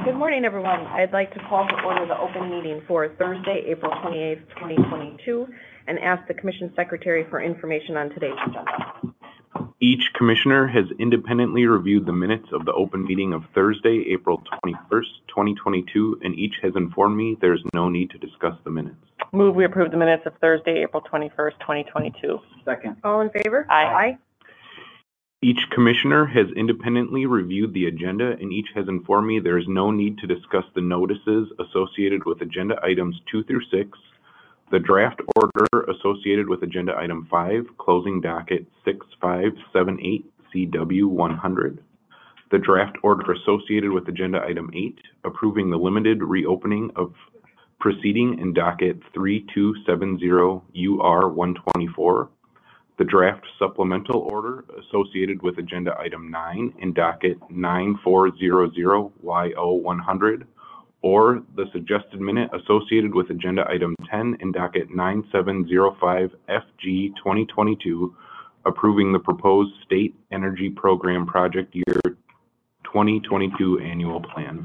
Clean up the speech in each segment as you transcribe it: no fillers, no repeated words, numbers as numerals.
Good morning, everyone. I'd like to call to order the open meeting for Thursday, April 28th, 2022, and ask the Commission Secretary for information on today's agenda. Each commissioner has independently reviewed the minutes of the open meeting of Thursday, April 21st, 2022, and each has informed me there is no need to discuss the minutes. Move we approve the minutes of Thursday, April 21st, 2022. Second. All in favor? Aye. Each commissioner has independently reviewed the agenda, and each has informed me there is no need to discuss the notices associated with agenda items 2 through 6, the draft order associated with agenda item 5, closing docket 6578 CW 100, the draft order associated with agenda item 8, approving the limited reopening of proceeding in docket 3270 UR 124, the draft supplemental order associated with agenda item 9 in docket 9400 YO 100, or the suggested minute associated with agenda item 10 in docket 9705 FG 2022, approving the proposed State Energy Program Project Year 2022 Annual Plan.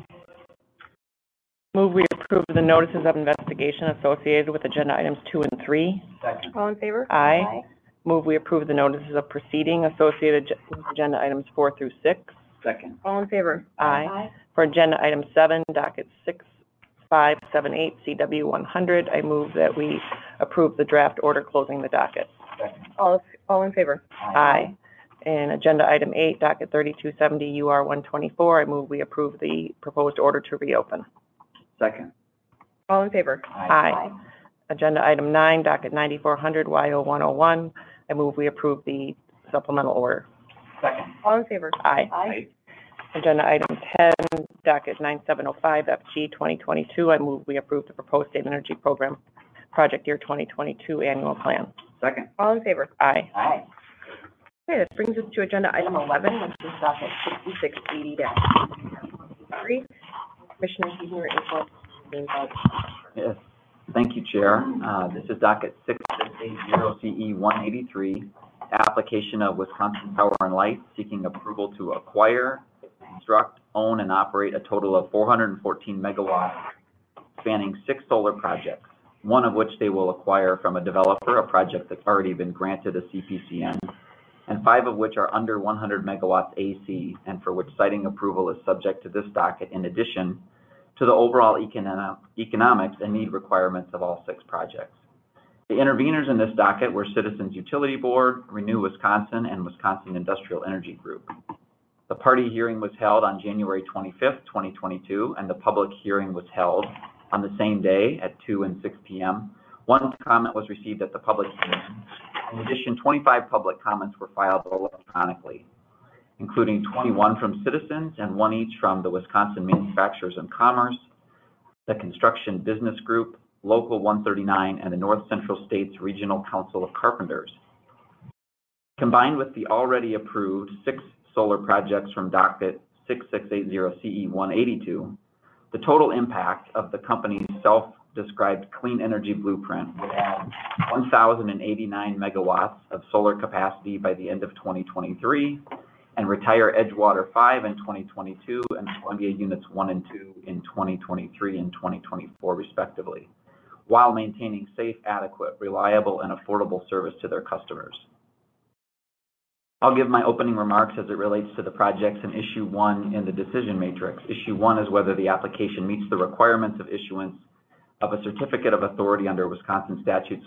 Move we approve the notices of investigation associated with agenda items 2 and 3. Second. All in favor? Aye. Move we approve the notices of proceeding associated with agenda items 4 through 6. Second. All in favor? Aye. For agenda item 7, docket 6578 CW 100, I move that we approve the draft order closing the docket. Second. All in favor? Aye. And agenda item 8, docket 3270 UR 124, I move we approve the proposed order to reopen. Second. All in favor? Aye. Agenda item 9, docket 9400 YO 101, I move we approve the supplemental order. Second. All in favor? Aye. Agenda item 10, docket 9705 FG 2022, I move we approve the proposed State Energy Program Project Year 2022 Annual Plan. Second. All in favor? Aye. Aye. Okay, this brings us to agenda item 11, which is docket 6680-3. Commissioner Huebner, info. Yes. Thank you, Chair. This is docket 6680 CE 183, application of Wisconsin Power and Light seeking approval to acquire, construct, own, and operate a total of 414 megawatts spanning 6 solar projects, one of which they will acquire from a developer, a project that's already been granted a CPCN, and 5 of which are under 100 megawatts AC, and for which siting approval is subject to this docket in addition to the overall economics and need requirements of all 6 projects. The interveners in this docket were Citizens Utility Board, Renew Wisconsin, and Wisconsin Industrial Energy Group. The party hearing was held on January 25th, 2022, and the public hearing was held on the same day at 2 and 6 p.m. 1 comment was received at the public hearing. In addition, 25 public comments were filed electronically, including 21 from citizens and 1 each from the Wisconsin Manufacturers and Commerce, the Construction Business Group, Local 139, and the North Central States Regional Council of Carpenters. Combined with the already approved 6 solar projects from docket 6680 CE 182, the total impact of the company's self-described clean energy blueprint would add 1,089 megawatts of solar capacity by the end of 2023, and retire Edgewater 5 in 2022 and Columbia Units 1 and 2 in 2023 and 2024, respectively, while maintaining safe, adequate, reliable, and affordable service to their customers. I'll give my opening remarks as it relates to the projects in Issue 1 in the decision matrix. Issue 1 is whether the application meets the requirements of issuance of a certificate of authority under Wisconsin Statutes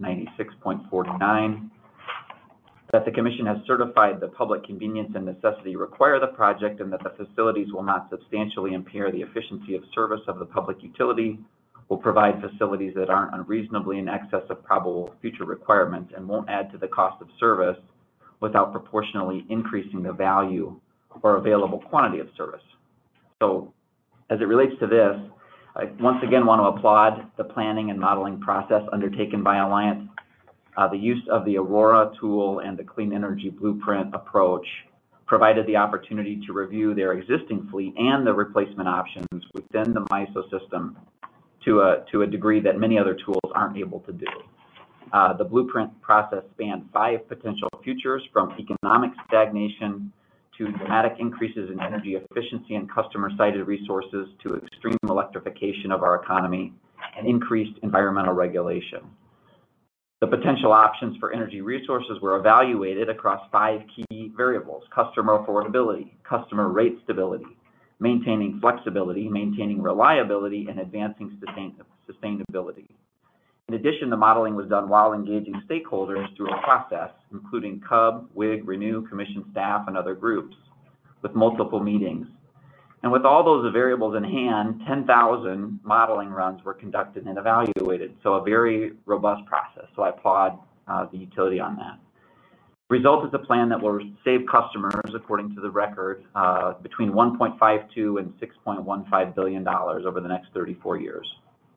196.49, that the Commission has certified the public convenience and necessity require the project, and that the facilities will not substantially impair the efficiency of service of the public utility, will provide facilities that aren't unreasonably in excess of probable future requirements, and won't add to the cost of service without proportionally increasing the value or available quantity of service. So as it relates to this, I once again want to applaud the planning and modeling process undertaken by Alliant. The use of the Aurora tool and the Clean Energy Blueprint approach provided the opportunity to review their existing fleet and the replacement options within the MISO system to a degree that many other tools aren't able to do. The blueprint process spanned 5 potential futures, from economic stagnation to dramatic increases in energy efficiency and customer-sited resources to extreme electrification of our economy and increased environmental regulation. The potential options for energy resources were evaluated across 5 key variables: customer affordability, customer rate stability, maintaining flexibility, maintaining reliability, and advancing sustainability. In addition, the modeling was done while engaging stakeholders through a process, including CUB, WIG, Renew, Commission staff, and other groups, with multiple meetings. And with all those variables in hand, 10,000 modeling runs were conducted and evaluated, so a very robust process. So I applaud the utility on that. The result is a plan that will save customers, according to the record, between $1.52 and $6.15 billion over the next 34 years.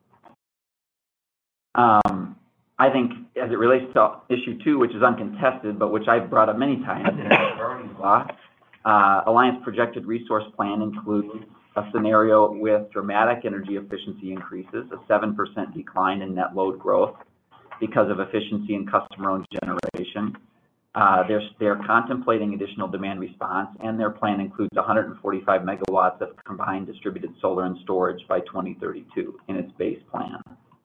I think as it relates to issue 2, which is uncontested, but which I've brought up many times in the priorities law, Alliance projected resource plan includes a scenario with dramatic energy efficiency increases, a 7% decline in net load growth because of efficiency and customer-owned generation. They're contemplating additional demand response, and their plan includes 145 megawatts of combined distributed solar and storage by 2032 in its base plan.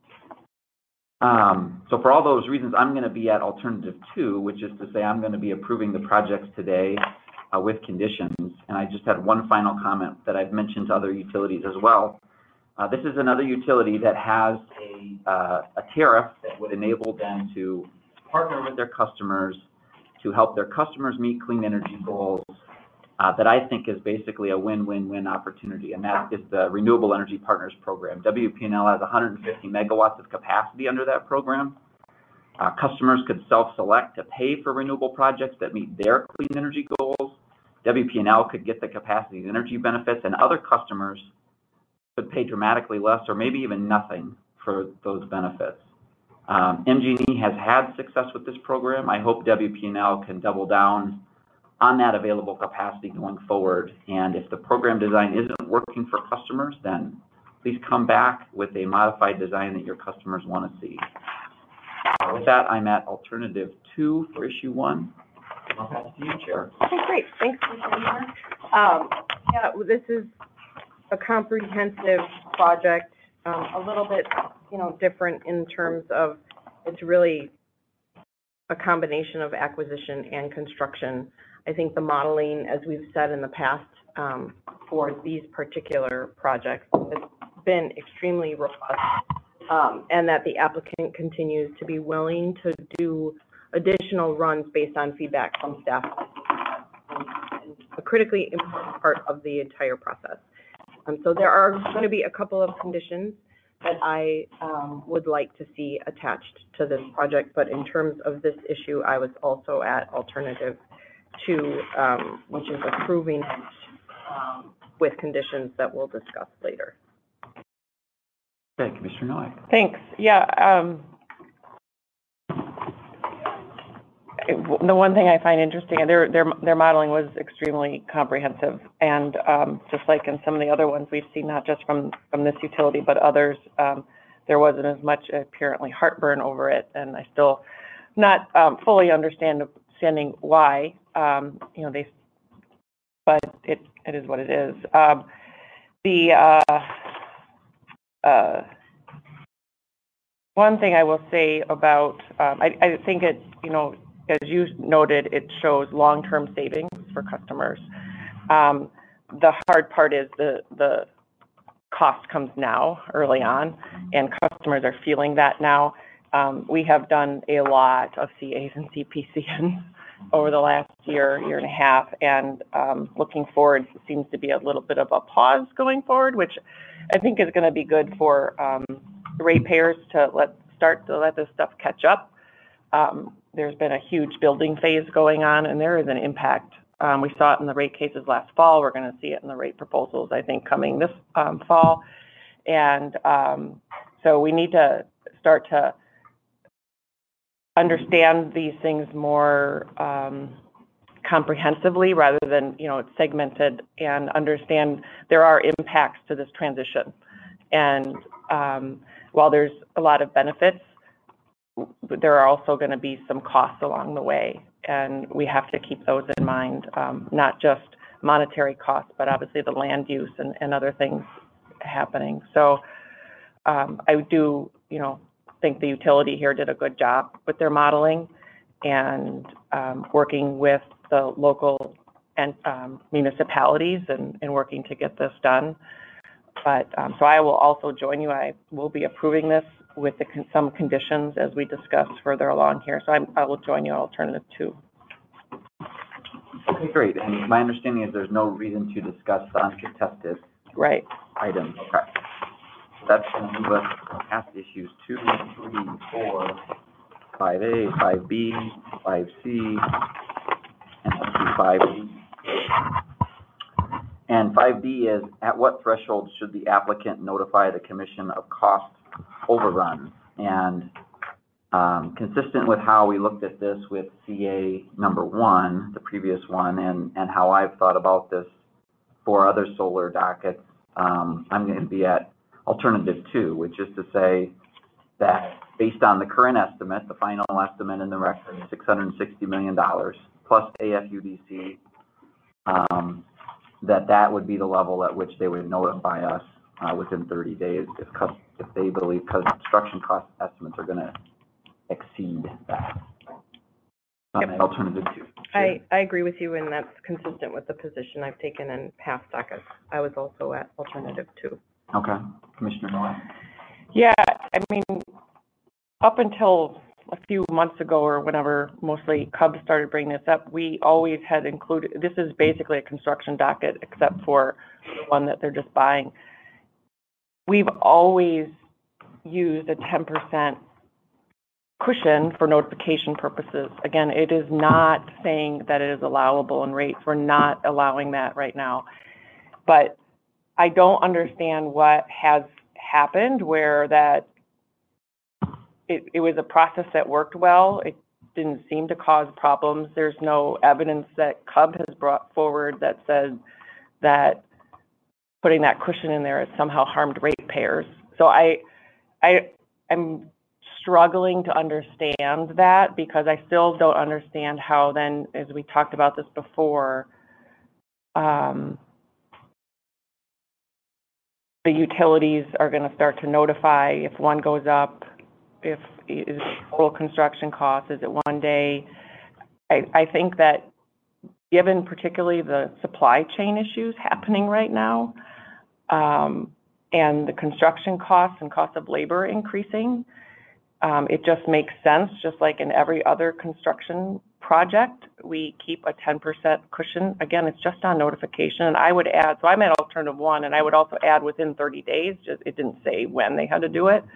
So for all those reasons, I'm going to be at alternative 2, which is to say I'm going to be approving the projects today with conditions. And I just had one final comment that I've mentioned to other utilities as well. This is another utility that has a tariff that would enable them to partner with their customers to help their customers meet clean energy goals that I think is basically a win-win-win opportunity, and that is the Renewable Energy Partners Program. WPNL has 150 megawatts of capacity under that program. Customers could self-select to pay for renewable projects that meet their clean energy goals. WPNL could get the capacity and energy benefits, and other customers could pay dramatically less or maybe even nothing for those benefits. MG&E has had success with this program. I hope WPNL can double down on that available capacity going forward. And if the program design isn't working for customers, then please come back with a modified design that your customers want to see. With that, I'm at alternative 2 for issue 1. I'll pass it to you, Chair. Okay, great. Thanks, Commissioner. Yeah, this is a comprehensive project, a little bit, different in terms of it's really a combination of acquisition and construction. I think the modeling, as we've said in the past, for these particular projects has been extremely robust, and that the applicant continues to be willing to do additional runs based on feedback from staff. A critically important part of the entire process. So there are going to be a couple of conditions that I would like to see attached to this project, but in terms of this issue, I was also at alternative 2, which is approving it with conditions that we'll discuss later. Okay, Commissioner Noack. Thanks. Yeah. The one thing I find interesting, their modeling was extremely comprehensive, and just like in some of the other ones we've seen, not just from this utility but others, there wasn't as much apparently heartburn over it, and I still not fully understanding why. But it is what it is. One thing I will say about, I think it, as you noted, it shows long-term savings for customers. The hard part is the cost comes now, early on, and customers are feeling that now. We have done a lot of CAs and CPCNs over the last year and a half, and looking forward, seems to be a little bit of a pause going forward, which I think is going to be good for ratepayers to let this stuff catch up. There's been a huge building phase going on, and there is an impact. We saw it in the rate cases last fall. We're going to see it in the rate proposals, I think, coming this fall. And so we need to start to understand these things more comprehensively rather than, segmented, and understand there are impacts to this transition. And while there's a lot of benefits, there are also going to be some costs along the way. and we have to keep those in mind, not just monetary costs, but obviously the land use and other things happening. So I do, think the utility here did a good job with their modeling and working with the local and municipalities and working to get this done. But so I will also join you. I will be approving this with some conditions as we discuss further along here. So I will join you on alternative 2. Okay, great. And my understanding is there's no reason to discuss the uncontested Right. items. Okay. So that's going to move us past issues 2, 3, 4, 5A, 5B, 5C, and up to 5D. And 5D is, at what threshold should the applicant notify the commission of cost overruns? And consistent with how we looked at this with CA number 1, the previous one, and how I've thought about this for other solar dockets, I'm going to be at alternative 2, which is to say that based on the current estimate, the final estimate in the record, $660 million plus AFUDC, that would be the level at which they would notify us within 30 days if they believe construction cost estimates are going to exceed that. Alternative 2. I agree with you, and that's consistent with the position I've taken in past dockets. I was also at alternative 2. Okay. Commissioner Noah? Yeah, I mean, up until a few months ago or whenever mostly Cubs started bringing this up, we always had included, this is basically a construction docket except for the one that they're just buying. We've always used a 10% cushion for notification purposes. Again, it is not saying that it is allowable in rates. We're not allowing that right now. But I don't understand what has happened where that it was a process that worked well. It didn't seem to cause problems. There's no evidence that Cub has brought forward that says that putting that cushion in there has somehow harmed ratepayers. So I'm struggling to understand that because I still don't understand how then, as we talked about this before, the utilities are going to start to notify if one goes up, if is total construction cost, is it one day? I think that given particularly the supply chain issues happening right now, and the construction costs and cost of labor increasing, it just makes sense, just like in every other construction project, we keep a 10% cushion. Again, it's just on notification. And I would add, so I'm at alternative 1, and I would also add within 30 days, just it didn't say when they had to do it.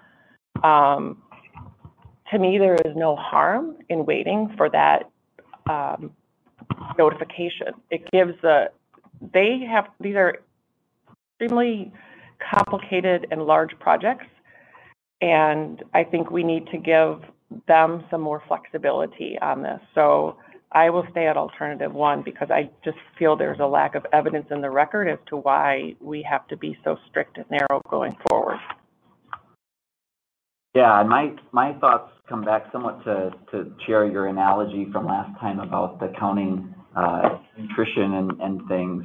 To me, there is no harm in waiting for that notification. It gives these are extremely complicated and large projects, and I think we need to give them some more flexibility on this. So I will stay at alternative 1 because I just feel there's a lack of evidence in the record as to why we have to be so strict and narrow going forward. Yeah, and my thoughts come back somewhat to share your analogy from last time about the counting nutrition and things.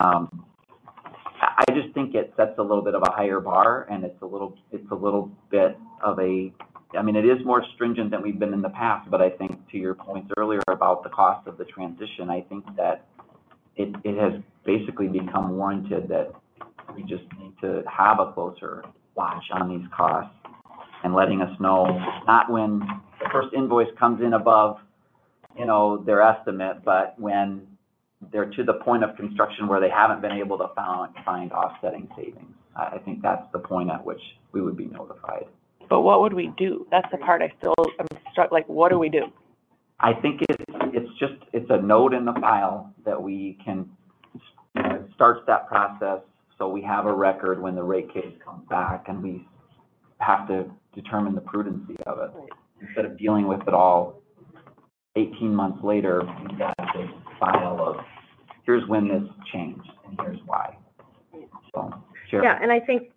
I just think it sets a little bit of a higher bar, and it's a little bit of a, I mean, it is more stringent than we've been in the past, but I think to your points earlier about the cost of the transition, I think that it has basically become warranted that we just need to have a closer watch on these costs and letting us know, not when the first invoice comes in above, their estimate, but when they're to the point of construction where they haven't been able to find offsetting savings. I think that's the point at which we would be notified. But what would we do? That's the part I'm struck, like, what do we do? I think it's a note in the file that we can, it starts that process so we have a record when the rate case comes back and we have to determine the prudency of it. Right. Instead of dealing with it all 18 months later, we've got this file of here's when this changed and here's why. So, Chair. Yeah, and I think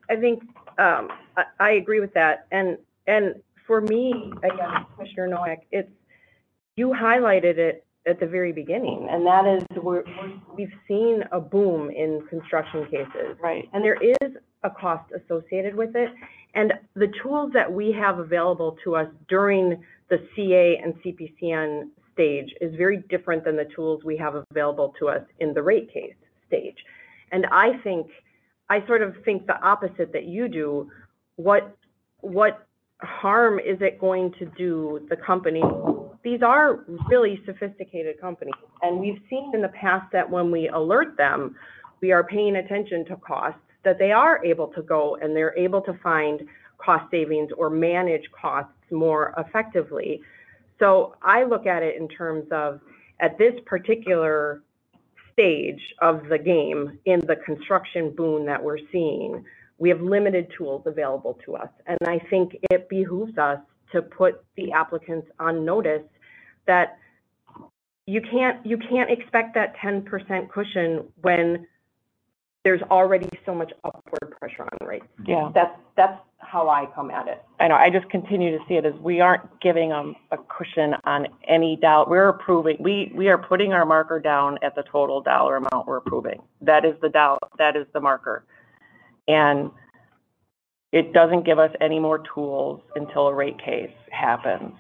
I agree with that. And for me, again, Commissioner Noack, you highlighted it at the very beginning, and that is we've seen a boom in construction cases. Right. And there is a cost associated with it. And the tools that we have available to us during the CA and CPCN stage is very different than the tools we have available to us in the rate case stage. And I sort of think the opposite that you do. What harm is it going to do the company? These are really sophisticated companies, and we've seen in the past that when we alert them, we are paying attention to costs, that they are able to go and they're able to find cost savings or manage costs more effectively. So I look at it in terms of, at this particular stage of the game, in the construction boom that we're seeing, we have limited tools available to us. And I think it behooves us to put the applicants on notice that you can't expect that 10% cushion when there's already so much upward pressure on rates. Yeah. That's how I come at it. I know, I just continue to see it as we aren't giving them a cushion on any dollar. We're approving, we are putting our marker down at the total dollar amount we're approving. That is the marker. And it doesn't give us any more tools until a rate case happens.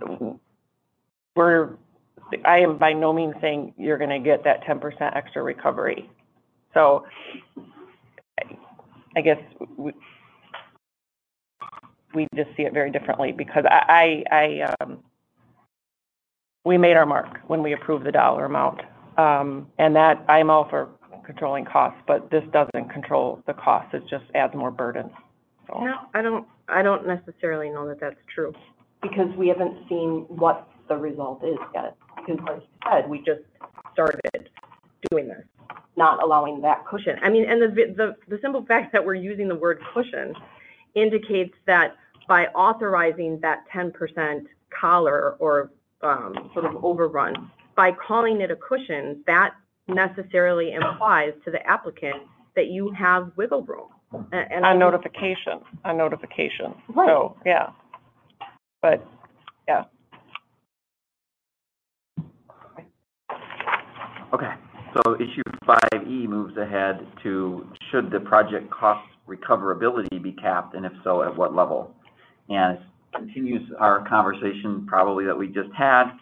I am by no means saying you're going to get that 10% extra recovery. So I guess we just see it very differently, because we made our mark when we approved the dollar amount, and that I'm all for controlling costs, but this doesn't control the costs. It just adds more burden. So. No, I don't necessarily know that that's true, because we haven't seen what the result is yet. Because like you said, we just started doing this, not allowing that cushion. I mean, and the simple fact that we're using the word cushion indicates that by authorizing that 10% collar or sort of overrun, by calling it a cushion, that necessarily implies to the applicant that you have wiggle room. And on notification. Right. So, yeah. But, yeah. Okay, so issue 5E moves ahead to, should the project cost recoverability be capped, and if so, at what level? And it continues our conversation probably that we just had.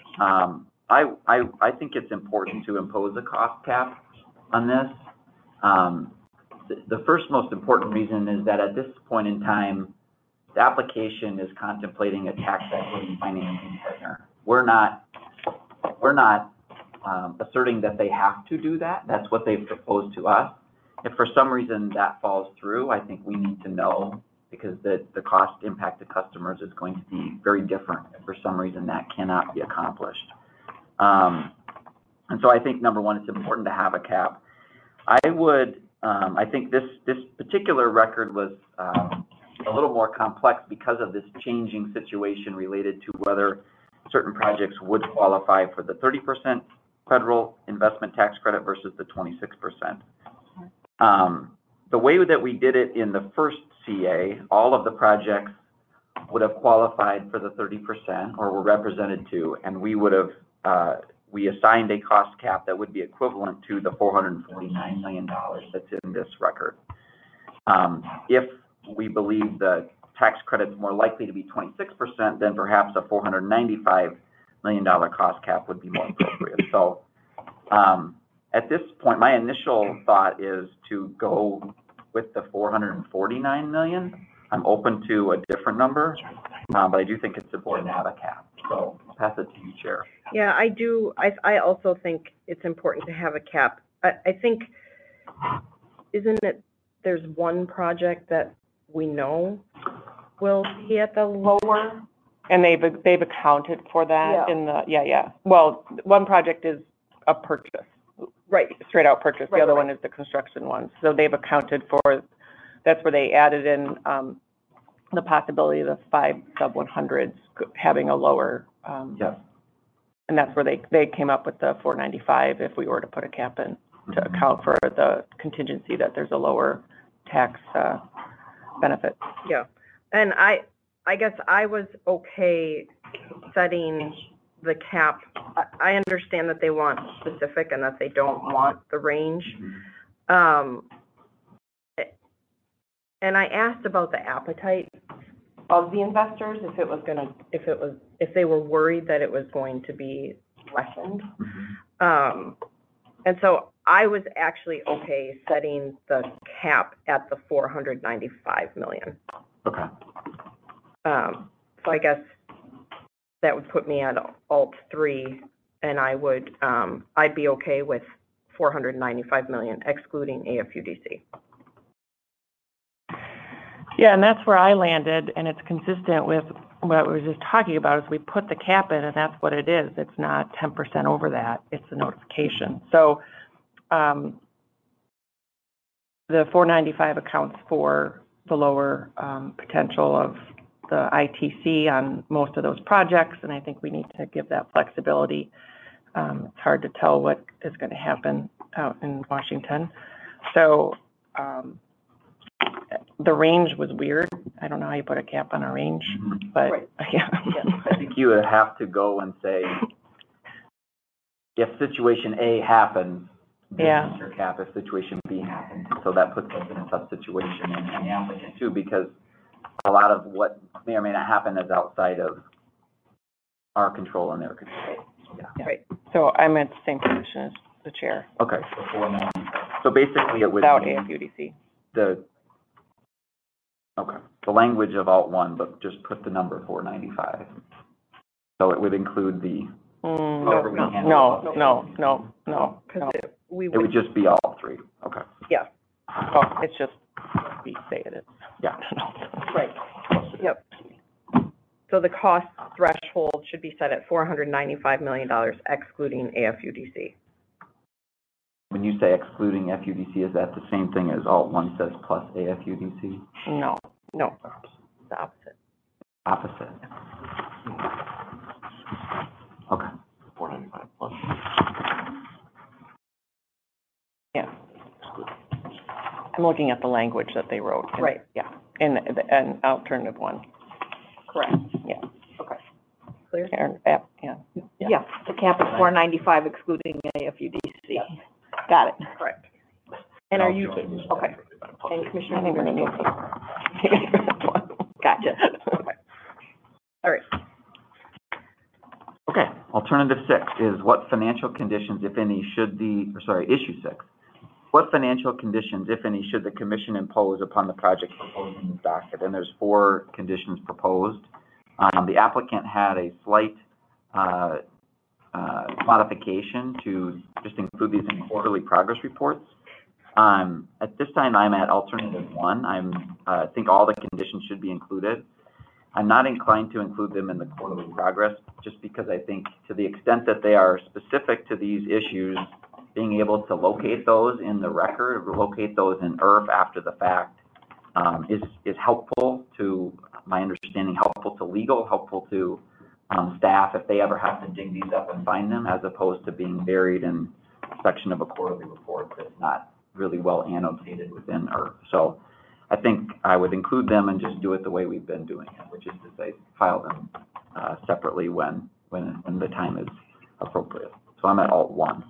I think it's important to impose a cost cap on this. The first most important reason is that at this point in time, the application is contemplating a tax equity financing partner. We're not asserting that they have to do that. That's what they've proposed to us. If for some reason that falls through, I think we need to know, because the cost impact to customers is going to be very different if for some reason that cannot be accomplished. And so I think, number one, it's important to have a cap. I think this particular record was a little more complex because of this changing situation related to whether certain projects would qualify for the 30% federal investment tax credit versus the 26%. The way that we did it in the first CA, all of the projects would have qualified for the 30% or were represented to, and we would have, we assigned a cost cap that would be equivalent to the $449 million that's in this record. If we believe the tax credit's more likely to be 26%, then perhaps a $495 million cost cap would be more appropriate. So at this point, my initial thought is to go with the $449 million. I'm open to a different number, but I do think it's important to have a cap. So I'll pass it to you, Chair. Yeah, I do. I also think it's important to have a cap. I think, isn't it, there's one project that we know will be at the lower? And they've accounted for that Yeah. in the, yeah. Well, one project is a purchase. Right. Straight out purchase. The Right, other right. one is the construction one. So they've accounted for, that's where they added in the possibility of the 5 sub-100s having a lower, Yes. and that's where they came up with the 495 if we were to put a cap in to account for the contingency that there's a lower tax benefit. Yeah. And I guess I was okay setting the cap, I understand that they want specific and that they don't want the range. And I asked about the appetite of the investors, if they were worried that it was going to be lessened. And so I was actually okay setting the cap at the 495 million. Okay. So I guess that would put me at alt 3, and I'd be okay with 495 million excluding AFUDC. Yeah, and that's where I landed, and it's consistent with what we were just talking about, is we put the cap in, and that's what it is. It's not 10% over that. It's a notification. So the 495 accounts for the lower potential of the ITC on most of those projects, and I think we need to give that flexibility. It's hard to tell what is going to happen out in Washington. So the range was weird. I don't know how you put a cap on a range, but Right. yeah. I think you would have to go and say, if situation A happens, this Yeah. is your cap. If situation B happens, so that puts us in a tough situation, and the applicant too, because a lot of what may or may not happen is outside of our control and their control. Yeah. Right. So I'm at the same position as the chair, Okay. So basically, it would without be AFUDC. the language of alt 1, but just put the number 495. So it would include the however we handle it. No. Because It would just be alt 3. Okay. yeah, Oh, it's just, we say it is. Yeah. right. Yep. So the cost threshold should be set at $495 million excluding AFUDC. When you say excluding FUDC, is that the same thing as alt 1 says plus AFUDC? No. The opposite. Opposite. Okay. 495 plus. Yeah. I'm looking at the language that they wrote. and- Right. Yeah, and alternative one. Correct. Yeah. Okay. Clear? Yeah. Yeah, the cap is 495 excluding AFUDC. Got it. Correct. And are you, okay. And I Commissioner think we're Weaver? gonna need Gotcha. Okay. All right. Okay. Alternative 6 is what financial conditions, if any, issue 6. What financial conditions, if any, should the commission impose upon the project proposed in this docket? And there's 4 conditions proposed. The applicant had a slight modification to just include these in quarterly progress reports. At this time, I'm at alternative 1. I think all the conditions should be included. I'm not inclined to include them in the quarterly progress, just because I think to the extent that they are specific to these issues, being able to locate those in the record, or locate those in IRF after the fact, is helpful to my understanding, helpful to legal, helpful to staff if they ever have to dig these up and find them, as opposed to being buried in a section of a quarterly report that's not really well annotated within IRF. So I think I would include them and just do it the way we've been doing it, which is to say file them separately when the time is appropriate. So I'm at alt 1.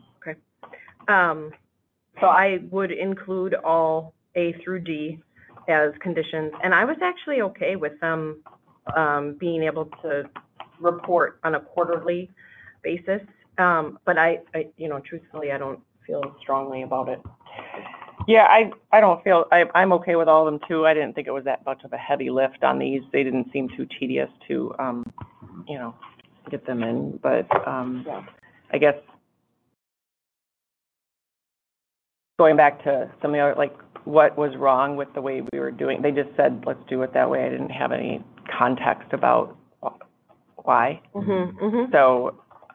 So I would include all A through D as conditions, and I was actually okay with them being able to report on a quarterly basis. But I truthfully, I don't feel strongly about it. Yeah, I don't feel, I'm okay with all of them too. I didn't think it was that much of a heavy lift on these. They didn't seem too tedious to, get them in, but, I guess going back to some of the other, like, what was wrong with the way we were doing, they just said, let's do it that way. I didn't have any context about why. So,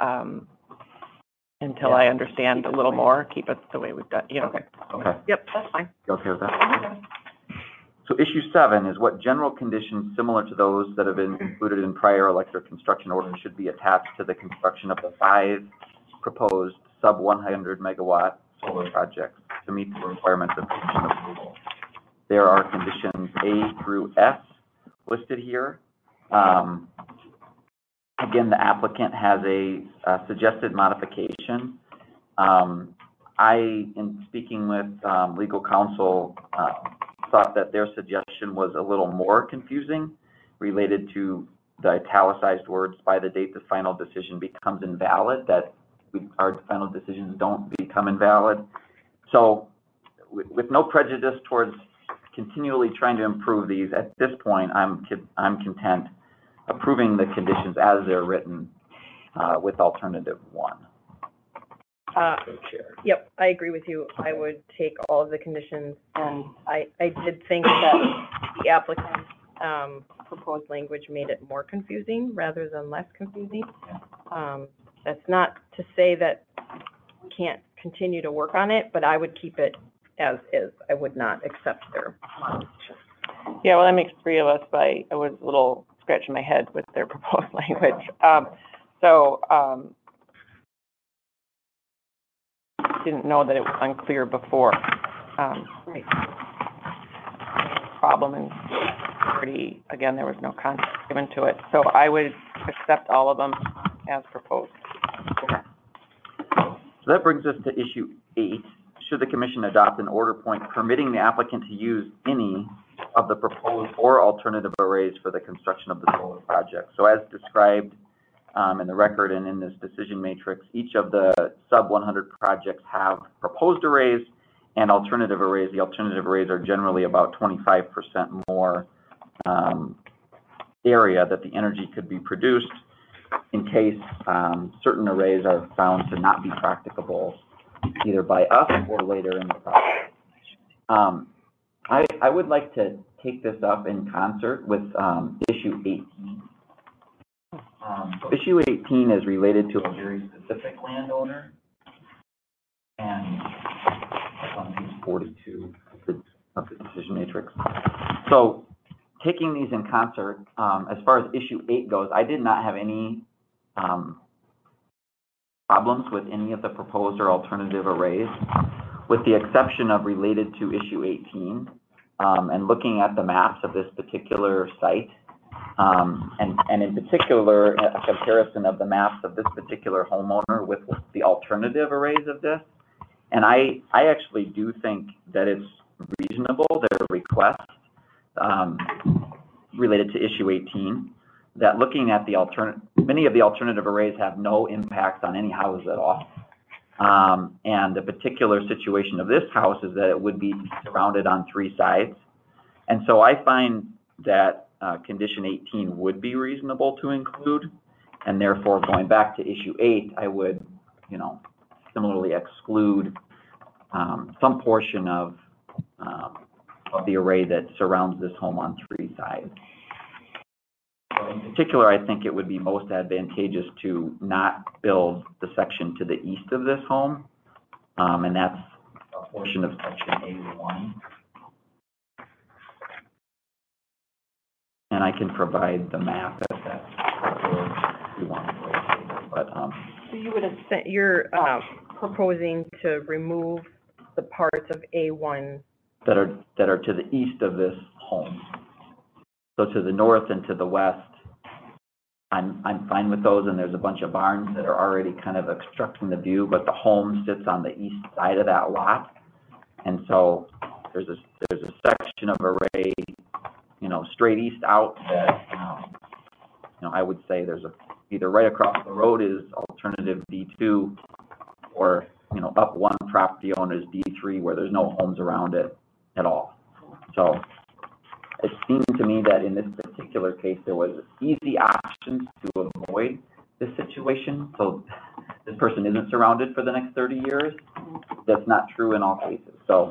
until I understand a little more, keep it the way we've done, Okay. Okay. Yep, that's fine. You okay with that? So issue 7 is what general conditions similar to those that have been included in prior electric construction orders should be attached to the construction of the 5 proposed sub 100 megawatt solar projects to meet the requirements of commission approval. There are conditions A through S listed here. again, the applicant has a suggested modification. In speaking with legal counsel, thought that their suggestion was a little more confusing related to the italicized words, by the date the final decision becomes invalid, that our final decisions don't become invalid. So with no prejudice towards continually trying to improve these, at this point, I'm content approving the conditions as they're written with alternative 1. Yep, I agree with you. I would take all of the conditions, and I did think that the applicant's proposed language made it more confusing rather than less confusing. That's not to say that we can't continue to work on it, but I would keep it as is. I would not accept their modification. Yeah, well, that makes 3 of us, but I was a little scratching my head with their proposed language. Didn't know that it was unclear before. Right. Problem and already, again, there was no context given to it. So I would accept all of them as proposed. Okay. So that brings us to issue 8. Should the commission adopt an order point permitting the applicant to use any of the proposed or alternative arrays for the construction of the solar project? So as described in the record and in this decision matrix, each of the sub 100 projects have proposed arrays and alternative arrays. The alternative arrays are generally about 25% more area that the energy could be produced in case certain arrays are found to not be practicable either by us or later in the process. I would like to take this up in concert with issue 18. Issue 18 is related to a very specific landowner, and it's on page 42 of the decision matrix. So taking these in concert, as far as issue 8 goes, I did not have any problems with any of the proposed or alternative arrays, with the exception of related to issue 18, and looking at the maps of this particular site, and in particular, a comparison of the maps of this particular homeowner with the alternative arrays of this. And I actually do think that it's reasonable, their request related to issue 18, that looking at the many of the alternative arrays have no impact on any house at all. And the particular situation of this house is that it would be surrounded on 3 sides. And so I find that condition 18 would be reasonable to include, and therefore going back to issue 8, I would, similarly exclude some portion of the array that surrounds this home on 3 sides. So in particular, I think it would be most advantageous to not build the section to the east of this home, and that's a portion of section A1. And I can provide the map if that's what you want. But So you would have sent, you're proposing to remove the parts of A1 that are to the east of this home. So to the north and to the west, I'm fine with those, and there's a bunch of barns that are already kind of obstructing the view, but the home sits on the east side of that lot. And so there's a section of array, straight east out that, I would say there's either right across the road is alternative D2, or, up one property owner is D3, where there's no homes around it at all. So it seemed to me that in this particular case, there was easy options to avoid this situation. So this person isn't surrounded for the next 30 years. That's not true in all cases. So,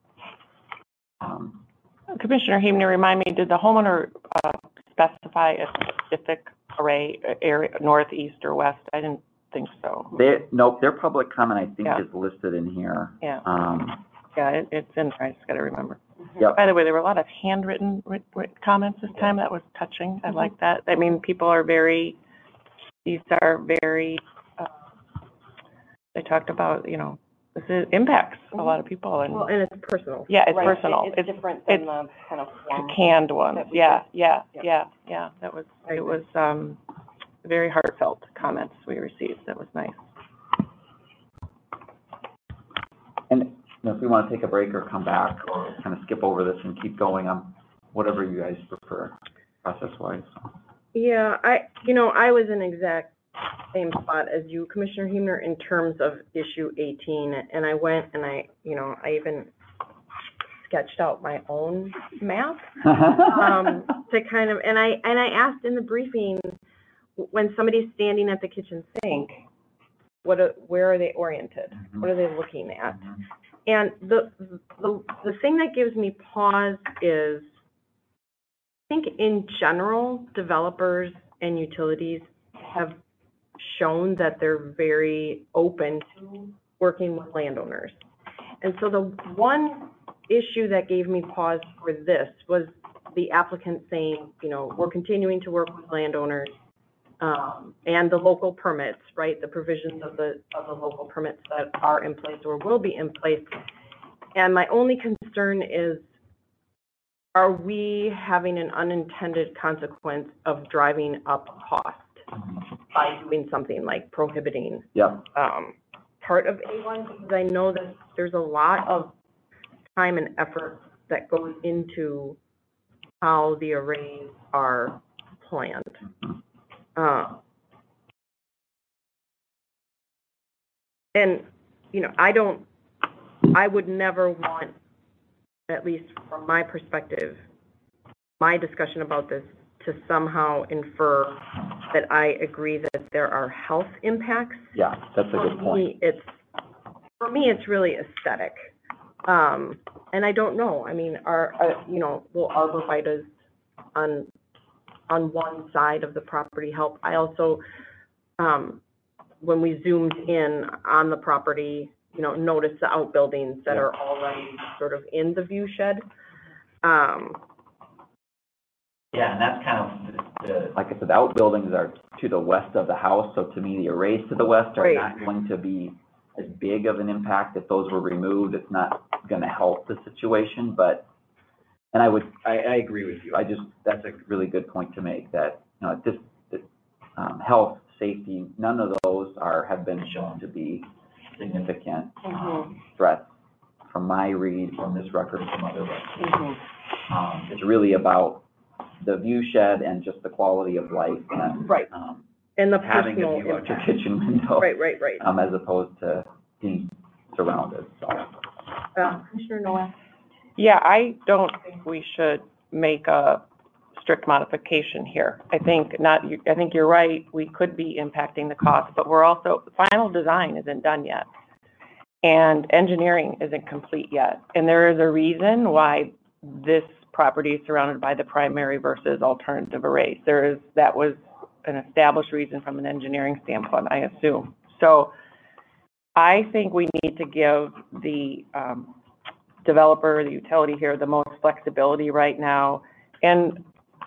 Commissioner Heemner, remind me, did the homeowner specify a specific array area, north, east, or west? I didn't think so. Nope, their public comment, I think, is listed in here. Yeah. It's in there. I just got to remember. Yep. By the way, there were a lot of handwritten comments this time. That was touching. I like that. I mean, people are these are very, they talked about, this impacts a lot of people. And Well, and it's personal. yeah, it's Right. personal. It's different than the kind of formal. canned ones. that we Yeah. Yeah. That was, I it agree. was, very heartfelt comments we received. That was nice. And if we want to take a break or come back or kind of skip over this and keep going on whatever you guys prefer, process-wise. Yeah, I was in exact same spot as you, Commissioner Huebner, in terms of issue 18, and I went and I even sketched out my own map to kind of, and I asked in the briefing, when somebody's standing at the kitchen sink, where are they oriented? Mm-hmm. What are they looking at? And the thing that gives me pause is, I think in general, developers and utilities have shown that they're very open to working with landowners. And so the one issue that gave me pause for this was the applicant saying, we're continuing to work with landowners, and the local permits, right? The provisions of the local permits that are in place or will be in place. And my only concern is, are we having an unintended consequence of driving up cost by doing something like prohibiting part of A1? Because I know that there's a lot of time and effort that goes into how the arrays are planned. And, I would never want, at least from my perspective, my discussion about this to somehow infer that I agree that there are health impacts. Yeah, that's a good point. For me, it's really aesthetic. And I don't know, will arborvitaes on one side of the property help? I also, when we zoomed in on the property, noticed the outbuildings that are already sort of in the view shed. Yeah, and that's kind of, like I said, the outbuildings are to the west of the house, so to me, the arrays to the west are not going to be as big of an impact. If those were removed, it's not going to help the situation, and I agree with you. That's a really good point to make, that, health, safety, none of those have been shown to be significant threats from my read, from this record, from other records. It's really about the view shed and just the quality of life and and the having personal a view out your impact. kitchen window, Right. as opposed to being surrounded. So. Commissioner Noah? Yeah, I don't think we should make a strict modification here. I think you're right. We could be impacting the cost, but the final design isn't done yet. And engineering isn't complete yet. And there is a reason why this property is surrounded by the primary versus alternative arrays. That was an established reason from an engineering standpoint, I assume. So I think we need to give the developer, the utility here, the most flexibility right now. And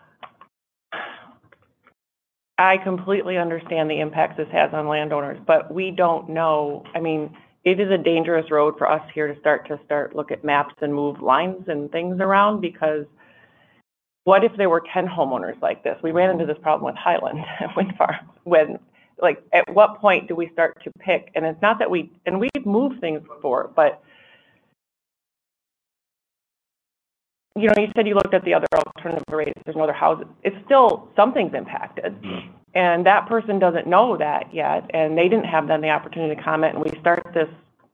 I completely understand the impacts this has on landowners, but we don't know. It is a dangerous road for us here to start look at maps and move lines and things around, because what if there were 10 homeowners like this? We ran into this problem with Highland Wind Farm. At what point do we start to pick? And it's not that we've moved things before, but you said you looked at the other alternative arrays, there's no other houses. It's still, something's impacted. And that person doesn't know that yet, and they didn't have then the opportunity to comment, and we start this,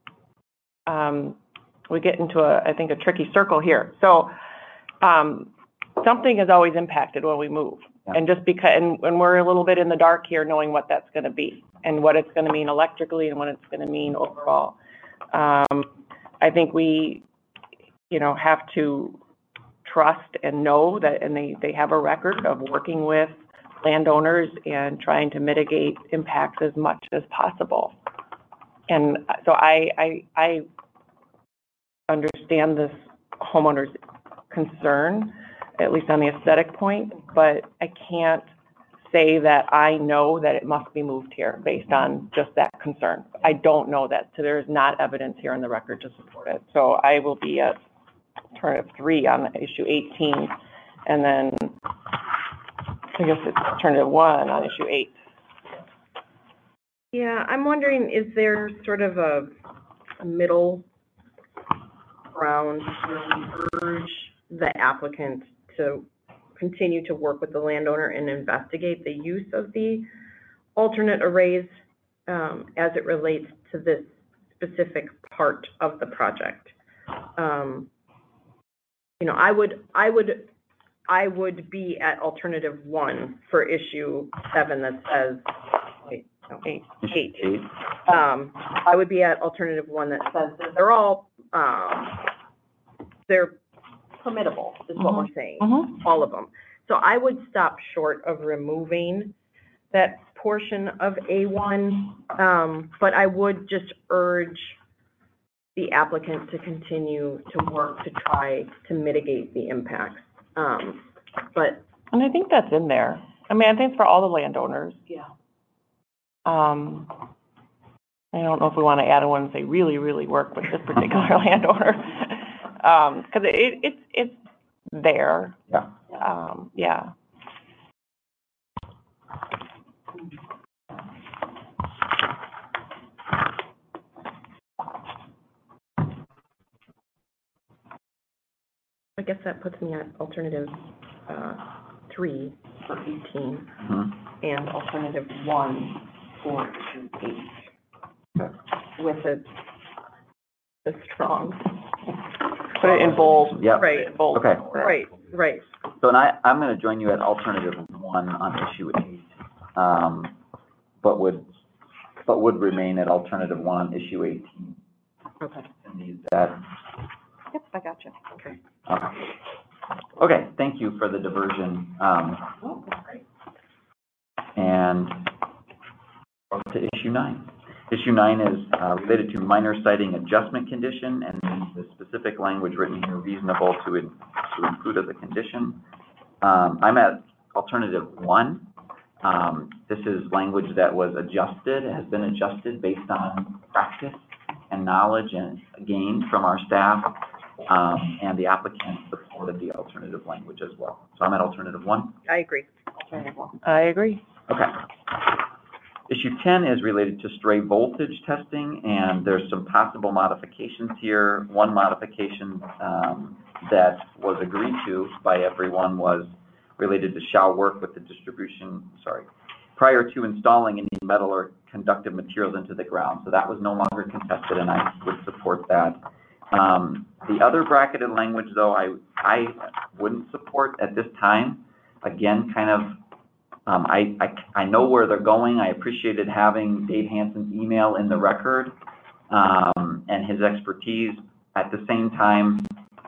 we get into I think a tricky circle here. So something is always impacted when we move. Yeah. And just because, and we're a little bit in the dark here knowing what that's going to be and what it's going to mean electrically and what it's going to mean overall. I think we, have to trust and know that, and they have a record of working with landowners and trying to mitigate impacts as much as possible. And so I understand this homeowner's concern, at least on the aesthetic point, but I can't say that I know that it must be moved here based on just that concern. I don't know that, so there's not evidence here in the record to support it. So I will be at alternative 3 on issue 18, and then I guess it's alternative 1 on issue 8. Yeah, I'm wondering, is there sort of a middle ground where we urge the applicant to continue to work with the landowner and investigate the use of the alternate arrays as it relates to this specific part of the project? You know, I would be at alternative 1 for issue 7 that says, wait, no, 8. I would be at alternative 1 that says that they're all, they're permittable, is what we're saying, all of them. So I would stop short of removing that portion of A1, but I would just urge the applicant to continue to work to try to mitigate the impacts. But And I think that's in there. I mean, I think it's for all the landowners. yeah, I don't know if we want to add one and say really, really work with this particular landowner. Because it's there. Yeah. Yeah. I guess that puts me at alternative 3 for 18 and alternative 1 for 8. Okay. With a strong. Put it in bold. Yep. Right. In bold. Okay. Right. So I'm going to join you at alternative 1 on issue 8, but would remain at alternative 1 on issue 18. Okay. And need that. Yep, I got you. Okay. Okay, thank you for the diversion. Oh, that's great. And to issue 9. Issue 9 is related to minor siting adjustment condition, and the specific language written here reasonable to include as a condition. I'm at alternative 1. This is language that was adjusted, has been adjusted based on practice and knowledge and gained from our staff, and the applicant supported the alternative language as well. So I'm at alternative 1. I agree. I agree. Okay. Issue 10 is related to stray voltage testing, and there's some possible modifications here. One modification that was agreed to by everyone was related to shall work with the prior to installing any metal or conductive materials into the ground. So that was no longer contested, and I would support that. The other bracketed language, though, I wouldn't support at this time. Again, kind of, I know where they're going. I appreciated having Dave Hansen's email in the record, and his expertise. At the same time,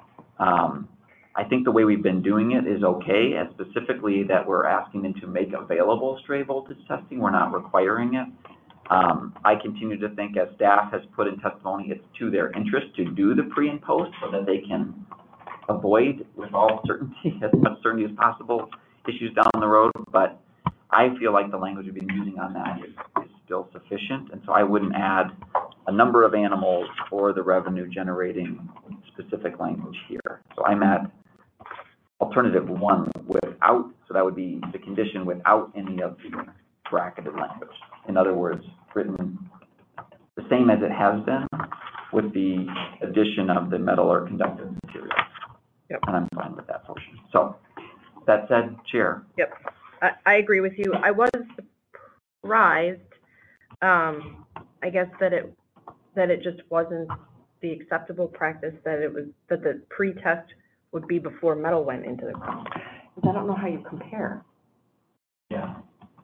I think the way we've been doing it is okay, and specifically that we're asking them to make available stray voltage testing. We're not requiring it. I continue to think, as staff has put in testimony, it's to their interest to do the pre and post so that they can avoid, with all certainty, as much certainty as possible, issues down the road. But I feel like the language we've been using on that is still sufficient, and so I wouldn't add a number of animals or the revenue generating specific language here. So I'm at alternative 1 without, so that would be the condition without any of the bracketed language. In other words, written the same as it has been with the addition of the metal or conductive material. Yep. And I'm fine with that portion. So that said, Chair. Yep, I agree with you. I was surprised, I guess, that it just wasn't the acceptable practice that the pre-test would be before metal went into the ground. Because I don't know how you compare. Yeah.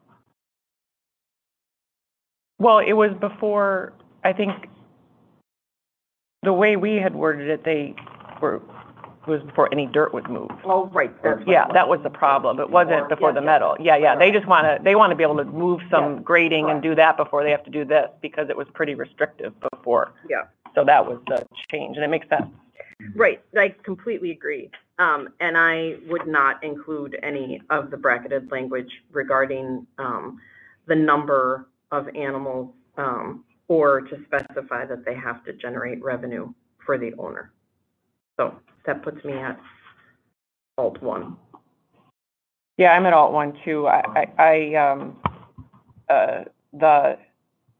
Well, it was before, I think, the way we had worded it, was before any dirt was moved. Oh, right. That was the problem. It wasn't before the metal. Yeah. They just want to be able to move some grading and do that before they have to do this, because it was pretty restrictive before. Yeah. So that was the change, and it makes sense. Right, I completely agree. And I would not include any of the bracketed language regarding the number of animals or to specify that they have to generate revenue for the owner. So that puts me at alt 1. Yeah, I'm at alt 1 too.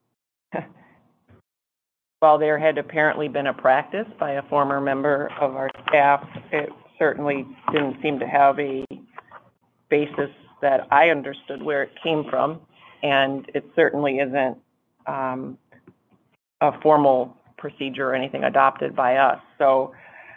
while there had apparently been a practice by a former member of our staff, it certainly didn't seem to have a basis that I understood where it came from, and it certainly isn't a formal procedure or anything adopted by us. So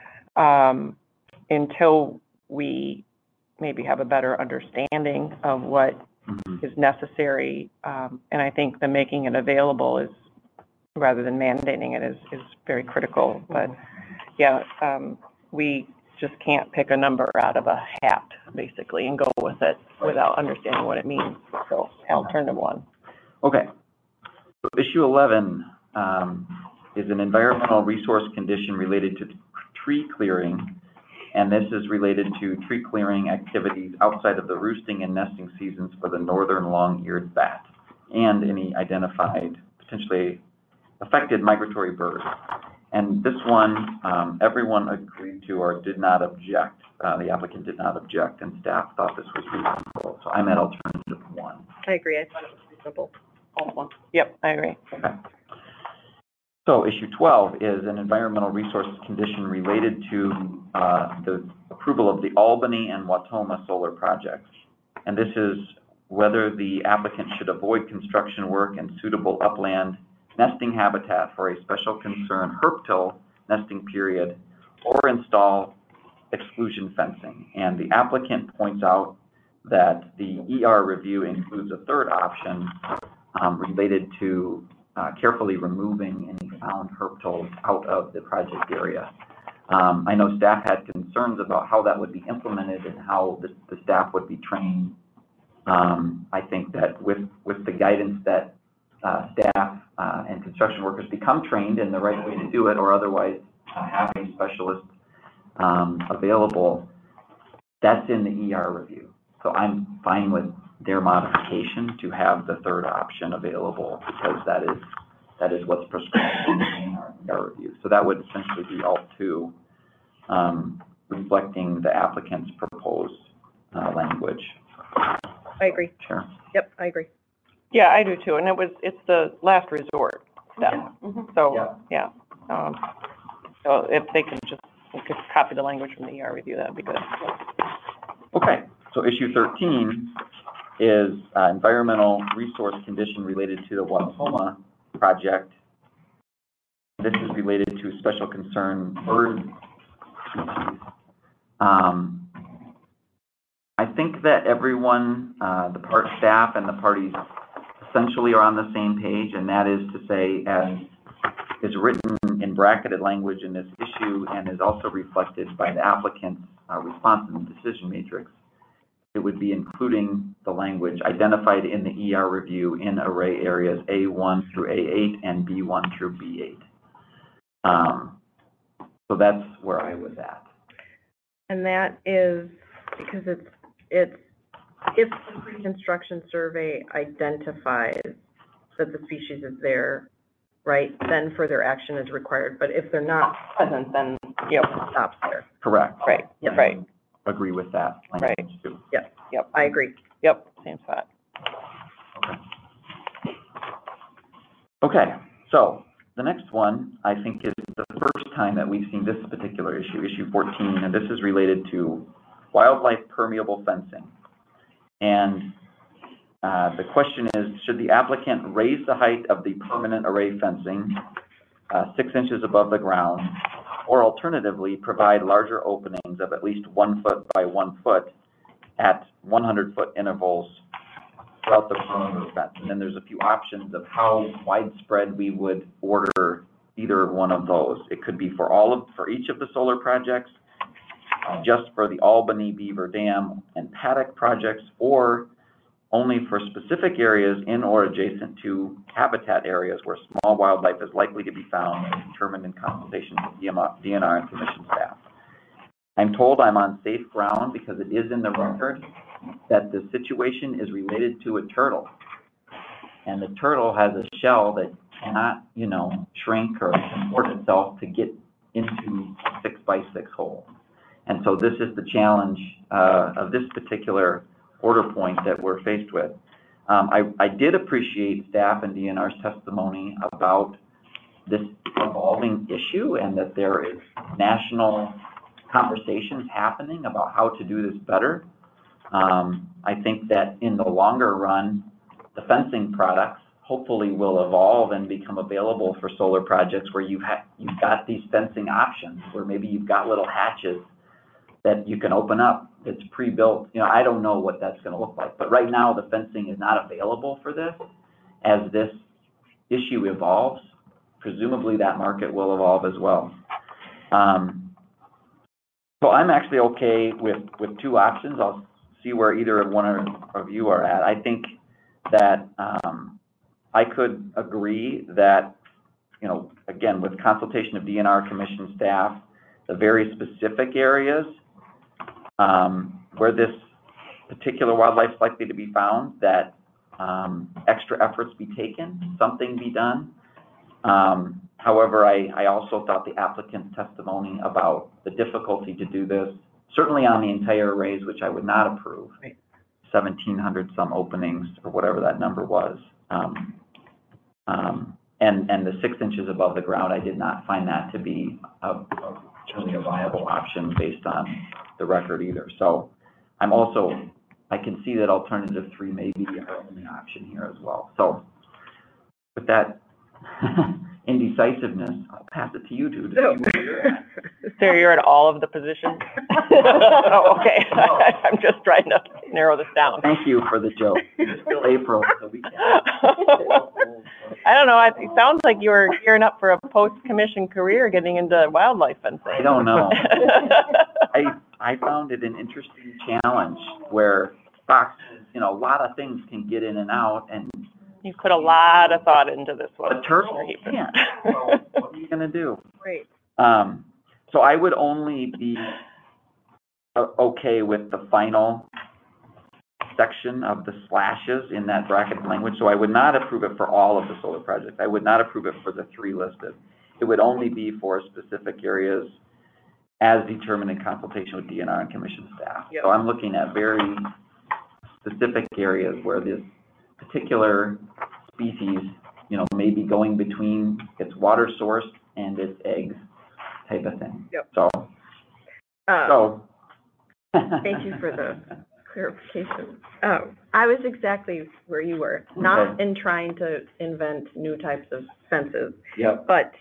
until we maybe have a better understanding of what is necessary, and I think the making it available is, rather than mandating it, is very critical. But yeah, we just can't pick a number out of a hat, basically, and go with it without understanding what it means. So alternative one. Okay. So issue 11 is an environmental resource condition related to tree clearing, and this is related to tree clearing activities outside of the roosting and nesting seasons for the northern long-eared bat and any identified potentially affected migratory birds. And this one, everyone agreed to or did not object. The applicant did not object, and staff thought this was reasonable. So I'm at alternative 1. I agree, I thought it was reasonable, all one. Yep, I agree. Okay. So issue 12 is an environmental resource condition related to the approval of the Albany and Wautoma solar projects. And this is whether the applicant should avoid construction work and suitable upland nesting habitat for a special concern herptil nesting period or install exclusion fencing. And the applicant points out that the ER review includes a third option related to carefully removing any found herptiles out of the project area. I know staff had concerns about how that would be implemented and how the staff would be trained. I think that with the guidance that staff and construction workers become trained in the right way to do it, or otherwise have a specialist available, that's in the ER review. So I'm fine with their modification to have the third option available, because that is what's prescribed in our ER review. So that would essentially be alt 2, reflecting the applicant's proposed language. I agree. Sure. Yep, I agree. Yeah, I do too, and it's the last resort step. So, yeah. So if they could just copy the language from the ER review, that'd be good. Okay, so issue 13 is environmental resource condition related to the Wautoma project. This is related to special concern bird species. I think that everyone, the staff and the parties essentially are on the same page, and that is to say, as is written in bracketed language in this issue and is also reflected by the applicant's response in the decision matrix, it would be including the language identified in the ER review in array areas A1 through A8 and B1 through B8. So that's where I was at. And that is because it's if the pre-construction survey identifies that the species is there, right, then further action is required. But if they're not present, then it stops there. Correct. Right, Yep. right. Agree with that language too. Yep, I agree. Yep, same thought. Okay, so the next one, I think, is the first time that we've seen this particular issue, issue 14, and this is related to wildlife permeable fencing. And the question is, should the applicant raise the height of the permanent array fencing 6 inches above the ground, or alternatively, provide larger openings of at least 1 foot by 1 foot at 100-foot intervals throughout the perimeter fence? And then there's a few options of how widespread we would order either one of those. It could be for each of the solar projects, just for the Albany, Beaver Dam, and Paddock projects, or only for specific areas in or adjacent to habitat areas where small wildlife is likely to be found and determined in consultation with DNR and commission staff. I'm told I'm on safe ground because it is in the record that the situation is related to a turtle. And the turtle has a shell that cannot, shrink or comport itself to get into a 6x6 hole. And so this is the challenge of this particular order point that we're faced with. I did appreciate staff and DNR's testimony about this evolving issue and that there is national conversations happening about how to do this better. I think that in the longer run, the fencing products hopefully will evolve and become available for solar projects where you've got these fencing options, where maybe you've got little hatches that you can open up that's pre-built. You know, I don't know what that's going to look like, but right now the fencing is not available for this. As this issue evolves, presumably that market will evolve as well. So I'm actually okay with two options. I'll see where either one of you are at. I think that I could agree that, you know, again, with consultation of DNR commission staff, the very specific areas where this particular wildlife is likely to be found, that extra efforts be taken, something be done. However, I also thought the applicant's testimony about the difficulty to do this, certainly on the entire arrays, which I would not approve, 1,700 some openings or whatever that number was, and the 6 inches above the ground, I did not find that to be really a viable option based on the record either. So I can see that alternative 3 may be our only option here as well. So with that indecisiveness, I'll pass it to you two to see where you're at. Sarah, you're at all of the positions? Oh, okay. I'm just trying to narrow this down. Thank you for the joke. It's still April, so we can. I don't know. It sounds like you were gearing up for a post-commission career getting into wildlife fencing. I don't know. I found it an interesting challenge where foxes, you know, a lot of things can get in and out, and you put a lot of thought into this one. a turtle can't. So what are you going to do? Right. So I would only be okay with the final section of the slashes in that bracketed language. So I would not approve it for all of the solar projects. I would not approve it for the 3 listed. It would only be for specific areas as determined in consultation with DNR and commission staff. Yep. So I'm looking at very specific areas where this particular species, you know, may be going between its water source and its eggs type of thing. Yep. So. Thank you for the clarification. I was exactly where you were, not in trying to invent new types of fences, Yep. but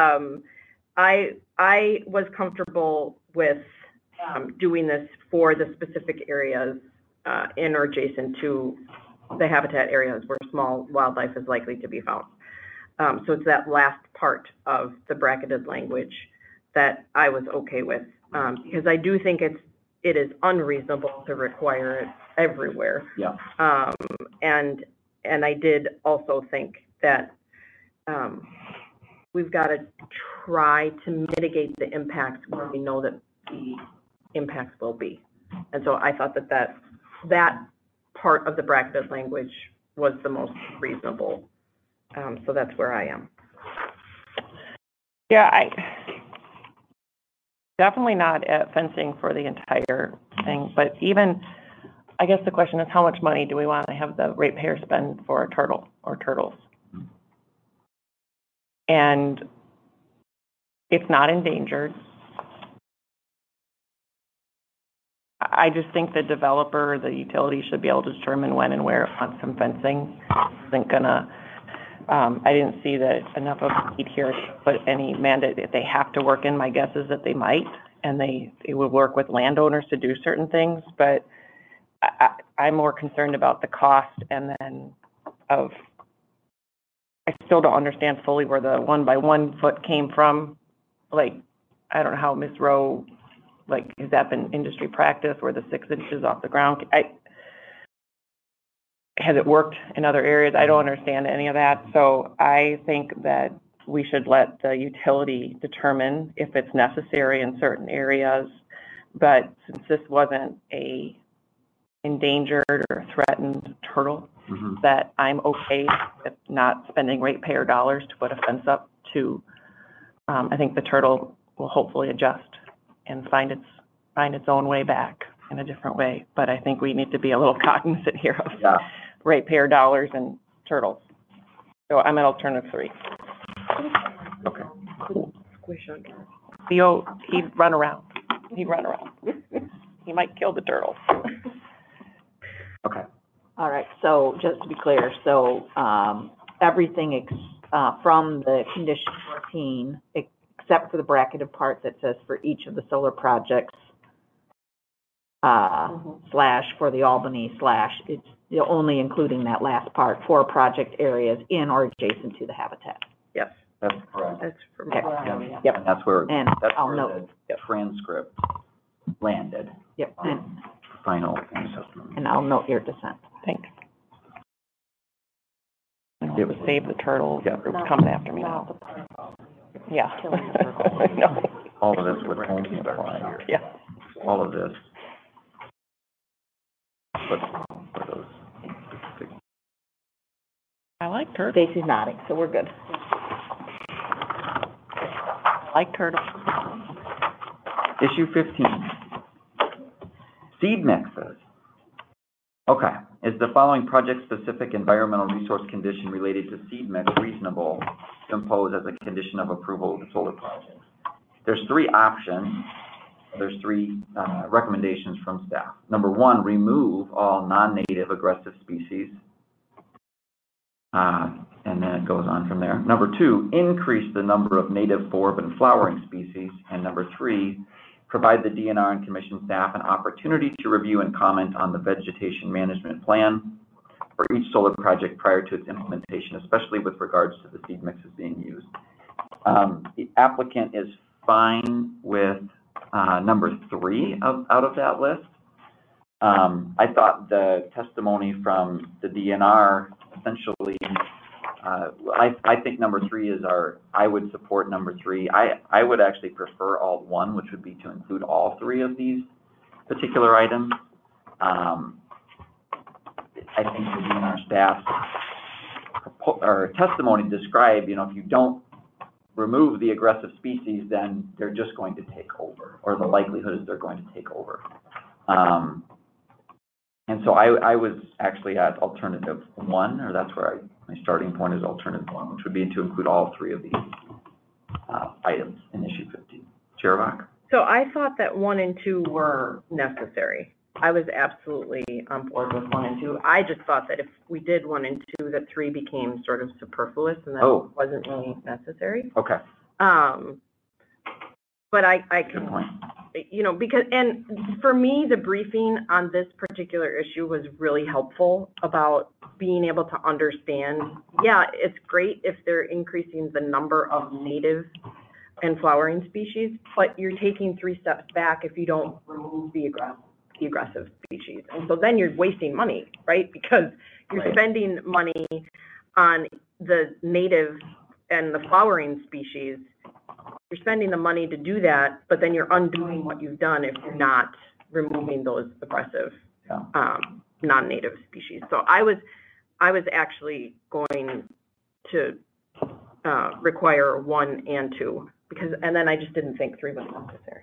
I was comfortable with doing this for the specific areas in or adjacent to the habitat areas where small wildlife is likely to be found. So it's that last part of the bracketed language that I was okay with, because I do think it is unreasonable to require it everywhere. Yeah. And I did also think that we've got to try to mitigate the impacts where we know that the impacts will be. And so I thought that part of the bracketed language was the most reasonable. So that's where I am. Yeah, I definitely not at fencing for the entire thing, but even, I guess the question is, how much money do we want to have the ratepayer spend for a turtle or turtles? And it's not endangered. I just think the developer, the utility should be able to determine when and where it wants some fencing. Isn't gonna, I didn't see that enough of it here to put any mandate that they have to work in. My guess is that they might, and they would work with landowners to do certain things, but I'm more concerned about the cost and then I still don't understand fully where the 1 by 1 foot came from. Like, I don't know how Ms. Rowe, like, has that been industry practice where the 6 inches off the ground? Has it worked in other areas? I don't understand any of that. So I think that we should let the utility determine if it's necessary in certain areas. But since this wasn't a endangered or threatened turtle, that I'm okay with not spending ratepayer dollars to put a fence up to, I think the turtle will hopefully adjust and find its own way back in a different way. But I think we need to be a little cognizant here of ratepayer dollars and turtles. So I'm at alternative 3. Okay. Squish under. Theo, he'd run around. He'd run around. He might kill the turtles. Okay. All right, so just to be clear, so, everything from the condition 14, except for the bracketed part that says for each of the solar projects, slash for the Albany slash, it's only including that last part for project areas in or adjacent to the habitat. Yes, That's correct. that's for me. Yeah. Yep. And that's where, And that's I'll where note. the transcript landed. Yep, Final assessment. and I'll note your dissent. Thanks. It was save the turtles. Yeah. It's coming after me now. Yeah. No. All of this would only apply here. Yeah. All of this. But for those specific. I like turtles. Stacy's nodding, so we're good. I like turtles. Issue 15. Seed mixes. Okay. Is the following project-specific environmental resource condition related to seed mix reasonable to impose as a condition of approval of the solar project? There's 3 options. There's 3 recommendations from staff. Number 1, remove all non-native aggressive species. And then it goes on from there. Number 2, increase the number of native forb and flowering species. And number 3, provide the DNR and commission staff an opportunity to review and comment on the vegetation management plan for each solar project prior to its implementation, especially with regards to the seed mixes being used. The applicant is fine with number 3 out of that list. I thought the testimony from the DNR essentially, I think number 3 is I would support number 3. I would actually prefer alt 1, which would be to include all 3 of these particular items. I think the DNR staff's testimony described, if you don't remove the aggressive species, then they're just going to take over, or the likelihood is they're going to take over. And so I was actually at alternative 1, or that's where my starting point is alternative 1, which would be to include all 3 of these items in issue 15. Chair Rock? So I thought that 1 and 2 were necessary. I was absolutely on board with 1 and 2. I just thought that if we did 1 and 2, that 3 became sort of superfluous and that wasn't really necessary. Okay. But I Good can, point. because, and for me, the briefing on this particular issue was really helpful about being able to understand, it's great if they're increasing the number of native and flowering species, but you're taking 3 steps back if you don't remove the aggressive species. And so then you're wasting money, right? Because you're spending money on the native and the flowering species. You're spending the money to do that, but then you're undoing what you've done if you're not removing those aggressive non-native species. So I was actually going to require 1 and 2 and then I just didn't think 3 was necessary.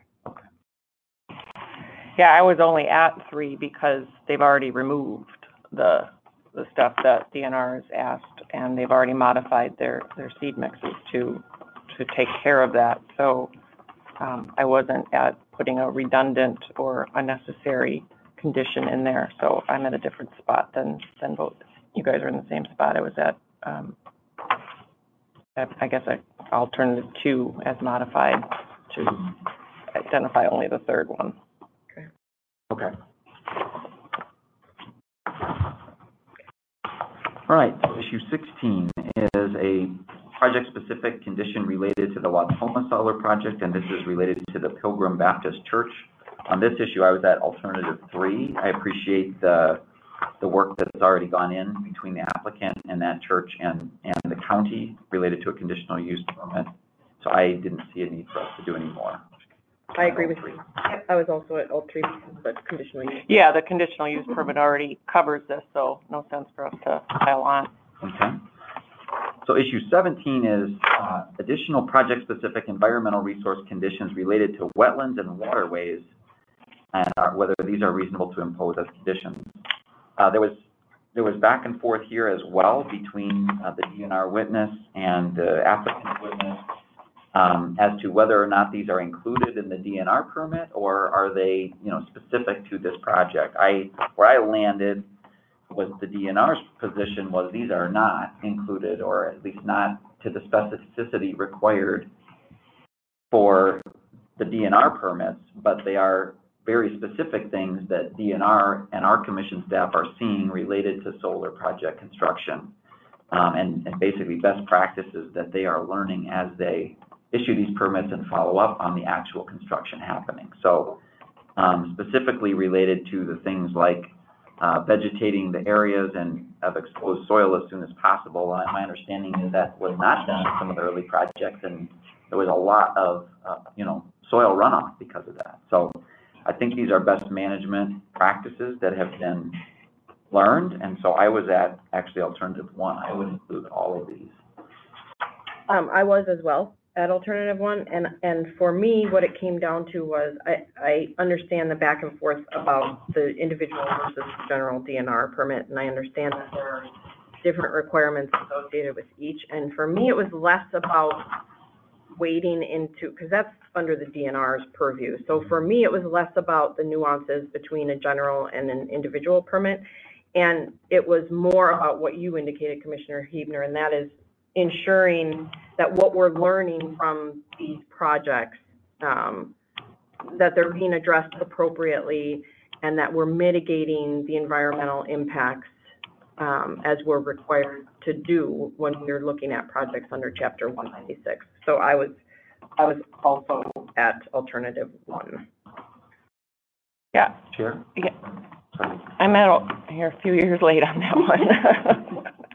Yeah, I was only at 3 because they've already removed the stuff that DNR has asked, and they've already modified their seed mixes to take care of that. So I wasn't at putting a redundant or unnecessary condition in there. So I'm at a different spot than both. You guys are in the same spot. I was at, I guess, alternative 2 as modified to identify only the 3rd one. Okay. All right, issue 16 is a project-specific condition related to the Watoma Solar Project, and this is related to the Pilgrim Baptist Church. On this issue, I was at alternative 3. I appreciate the work that's already gone in between the applicant and that church and the county related to a conditional use permit. So I didn't see a need for us to do any more. I agree with you. I was also at alt 3 because of conditional use. Yeah, the conditional use permit already covers this, so no sense for us to pile on. Okay. So issue 17 is additional project-specific environmental resource conditions related to wetlands and waterways, and whether these are reasonable to impose as conditions. There was there was back and forth here as well between the DNR witness and the applicant witness as to whether or not these are included in the DNR permit, or are they, specific to this project. Where I landed was the DNR's position was these are not included, or at least not to the specificity required for the DNR permits, but they are very specific things that DNR and our commission staff are seeing related to solar project construction, and basically best practices that they are learning as they issue these permits and follow up on the actual construction happening. So specifically related to the things like vegetating the areas and of exposed soil as soon as possible. My understanding is that was not done in some of the early projects, and there was a lot of, soil runoff because of that. So I think these are best management practices that have been learned, and so I was at actually alternative 1. I would include all of these. I was as well at alternative 1, and for me, what it came down to was I understand the back and forth about the individual versus general DNR permit, and I understand that there are different requirements associated with each, and for me, it was less about wading into, because that's under the DNR's purview. So for me, it was less about the nuances between a general and an individual permit, and it was more about what you indicated, Commissioner Huebner, and that is ensuring that what we're learning from these projects, that they're being addressed appropriately, and that we're mitigating the environmental impacts as we're required to do when we're looking at projects under Chapter 196. So I was also at alternative 1. Yeah. Chair? Yeah. I'm here a few years late on that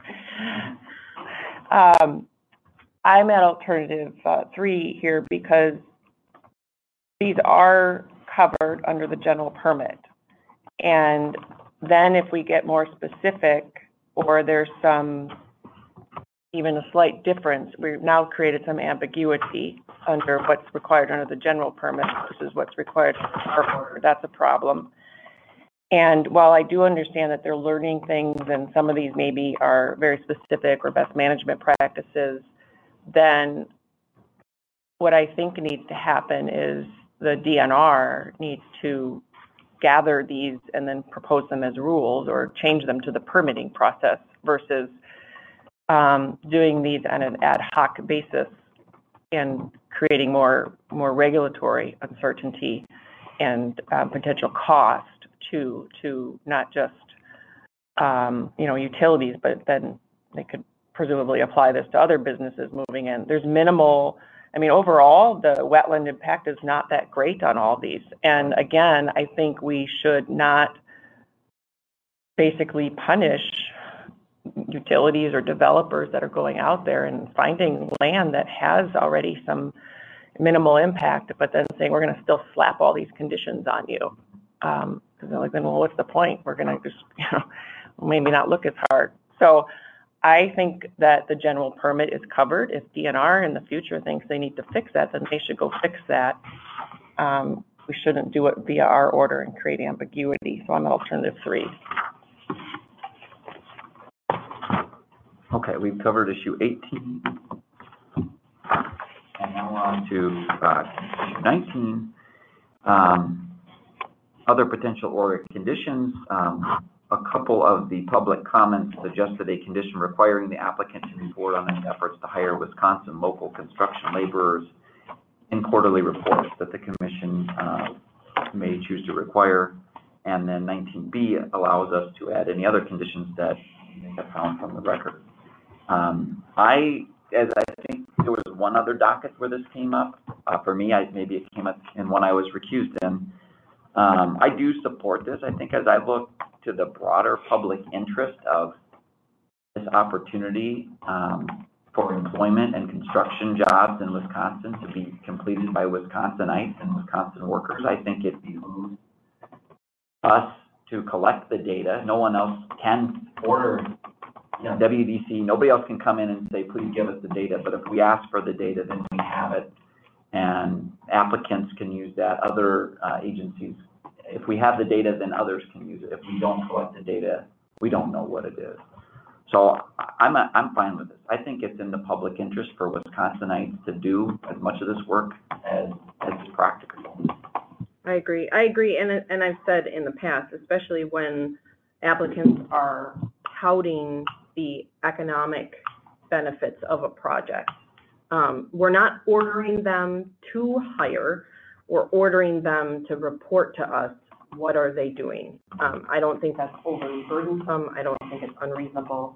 one. I'm at alternative 3 here because these are covered under the general permit. And then if we get more specific, or there's even a slight difference, we've now created some ambiguity under what's required under the general permit versus what's required for our order. That's a problem. And while I do understand that they're learning things, and some of these maybe are very specific or best management practices, then what I think needs to happen is the DNR needs to gather these and then propose them as rules or change them to the permitting process versus doing these on an ad hoc basis and creating more regulatory uncertainty and potential cost to not just utilities, but then they could presumably apply this to other businesses moving in. There's minimal, overall, the wetland impact is not that great on all these. And again, I think we should not basically punish utilities or developers that are going out there and finding land that has already some minimal impact, but then saying we're going to still slap all these conditions on you. Because they're like, then, well, what's the point? We're going to just, maybe not look as hard. So I think that the general permit is covered. If DNR in the future thinks they need to fix that, then they should go fix that. We shouldn't do it via our order and create ambiguity. So I'm at alternative 3. Okay, we've covered issue 18. And now we're on to issue 19. Other potential order conditions. A couple of the public comments suggested a condition requiring the applicant to report on any efforts to hire Wisconsin local construction laborers in quarterly reports that the commission may choose to require. And then 19B allows us to add any other conditions that you may have found from the record. As I think there was one other docket where this came up. For me, maybe it came up in one I was recused in. I do support this. I think as I look to the broader public interest of this opportunity for employment and construction jobs in Wisconsin to be completed by Wisconsinites and Wisconsin workers, I think it behooves us to collect the data. No one else can order, WDC, nobody else can come in and say, please give us the data. But if we ask for the data, then we have it. And applicants can use that. Other agencies, if we have the data, then others can use it. If we don't collect the data, We don't know what it is. So I'm fine with this. I think it's in the public interest for Wisconsinites to do as much of this work as is practicable. I agree, and I've said in the past, especially when applicants are touting the economic benefits of a project. We're not ordering them to hire, we're ordering them to report to us what are they doing. I don't think that's overly burdensome, I don't think it's unreasonable.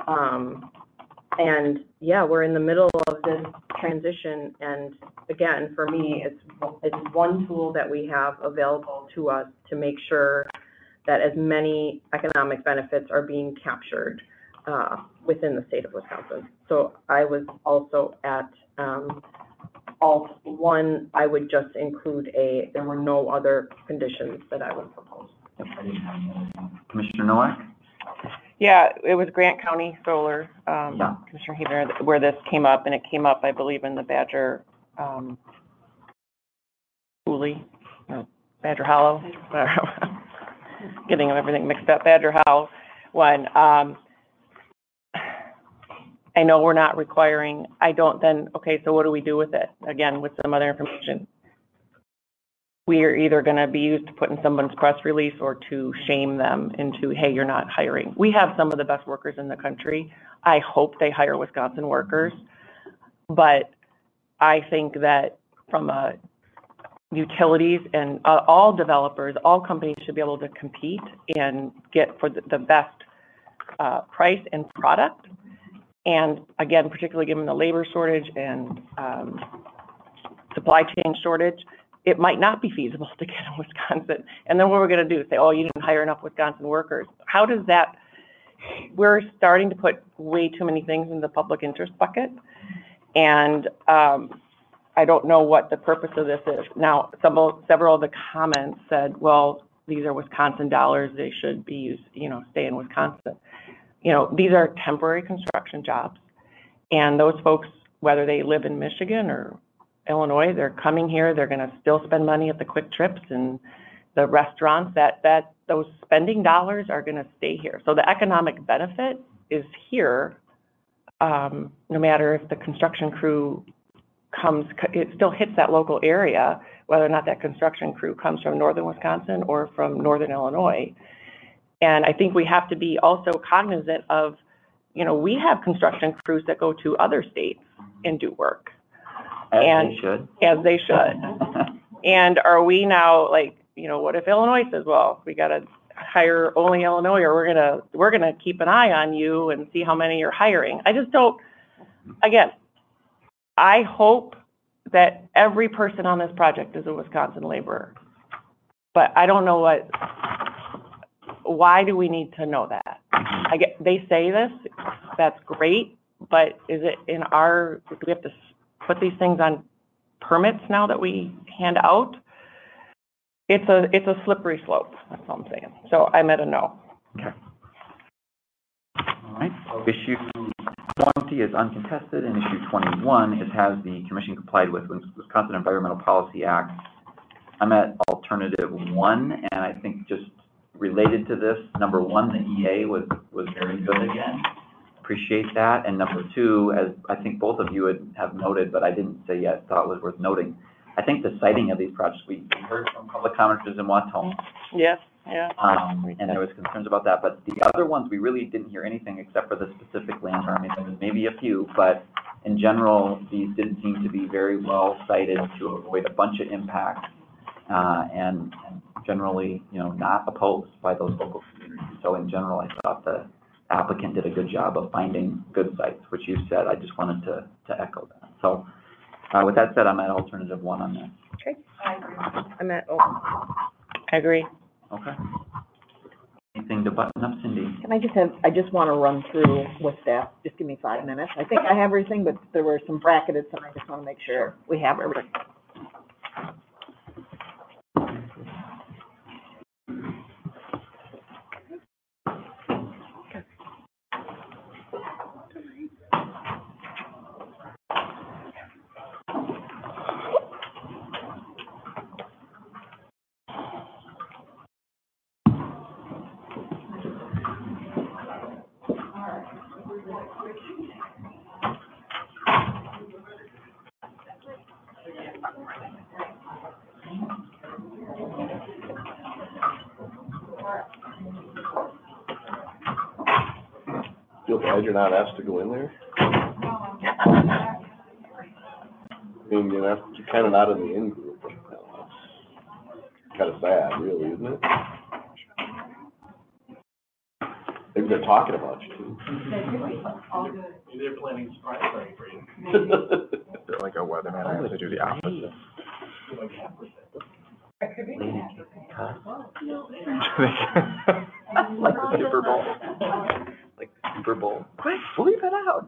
And yeah, we're in the middle of this transition, and again, for me, it's one tool that we have available to us to make sure that as many economic benefits are being captured within the state of Wisconsin. So I was also at Alt 1, I would just include there were no other conditions that I would propose. Commissioner Nowak? Yeah, it was Grant County Solar, Yeah. Commissioner Heather, where this came up, and it came up, I believe, in the Badger, Cooley, or Badger Hollow, getting everything mixed up, Badger Hollow one. I know we're not requiring, okay, so what do we do with it? Again, with some other information. We are either going to be used to put in someone's press release or to shame them into, hey, you're not hiring. We have some of the best workers in the country. I hope they hire Wisconsin workers. But I think that from utilities and all developers, all companies should be able to compete and get for the best price and product. And again, particularly given the labor shortage and supply chain shortage, it might not be feasible to get in Wisconsin. And then what we're going to do, say, oh, you didn't hire enough Wisconsin workers. How does that, we're starting to put way too many things in the public interest bucket. And I don't know what the purpose of this is. Now, several of the comments said, well, these are Wisconsin dollars, they should be used, stay in Wisconsin. These are temporary construction jobs. And those folks, whether they live in Michigan or Illinois, they're coming here, they're going to still spend money at the Quick Trips and the restaurants, that those spending dollars are going to stay here. So the economic benefit is here, no matter if the construction crew comes, it still hits that local area, whether or not that construction crew comes from northern Wisconsin or from northern Illinois. And I think we have to be also cognizant of, we have construction crews that go to other states and do work. They should. As they should. And are we now what if Illinois says, well, we got to hire only Illinois, or we're gonna keep an eye on you and see how many you're hiring? I just don't. Again, I hope that every person on this project is a Wisconsin laborer, but I don't know why do we need to know that? They say this, that's great, but is it do we have to put these things on permits now that we hand out? It's a slippery slope, that's all I'm saying. So I'm at a no. Okay. All right. So issue 20 is uncontested, and issue 21 has the commission complied with Wisconsin Environmental Policy Act. I'm at alternative 1, and I think just related to this, number 1, the EA was very good again. Appreciate that. And number 2, as I think both of you have noted, but I didn't say yet, thought was worth noting, I think the siting of these projects, we heard from public commenters in Waton. Yes, yeah. And there was concerns about that, but the other ones, we really didn't hear anything except for the specific land. I mean, there was maybe a few, but in general, these did seem to be very well sited to avoid a bunch of impacts, and generally, not opposed by those local communities. So in general, I thought the applicant did a good job of finding good sites, which you said. I just wanted to echo that. So with that said, I'm at alternative 1 on this. Okay, I agree. I'm at I agree. Okay. Anything to button up, Cindy? Can I just want to run through with staff, just give me 5 minutes. I think I have everything, but there were some bracketed, and I just want to make sure we have everything. Feel bad you're not asked to go in there? I mean, you're kind of not in the in-group. It's kind of sad, really, isn't it? Maybe they're talking about you, too. They're planning a surprise party for you. They're like a weatherman, I have to do the opposite. Like the Super Bowl. Like the Super Bowl. Quick, bleep it out.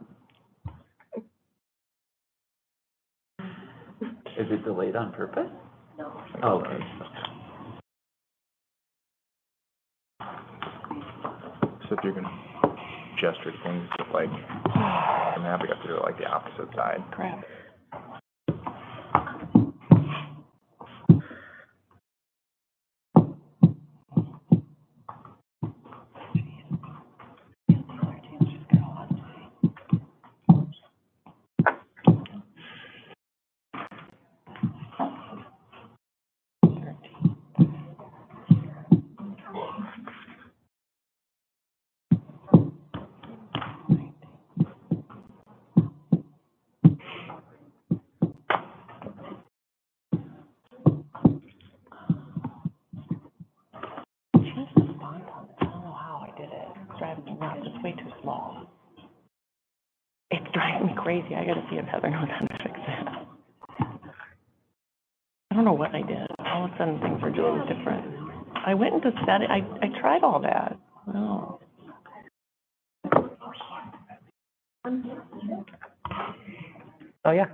Is it delayed on purpose? No. Oh, okay. So if you can gesture things with like, and now we have to do it like the opposite side. Crap. It's driving me crazy. I gotta see if Heather knows how to fix it. I don't know what I did. All of a sudden things are just different. I went into setting, I tried all that. Oh. Oh, yeah.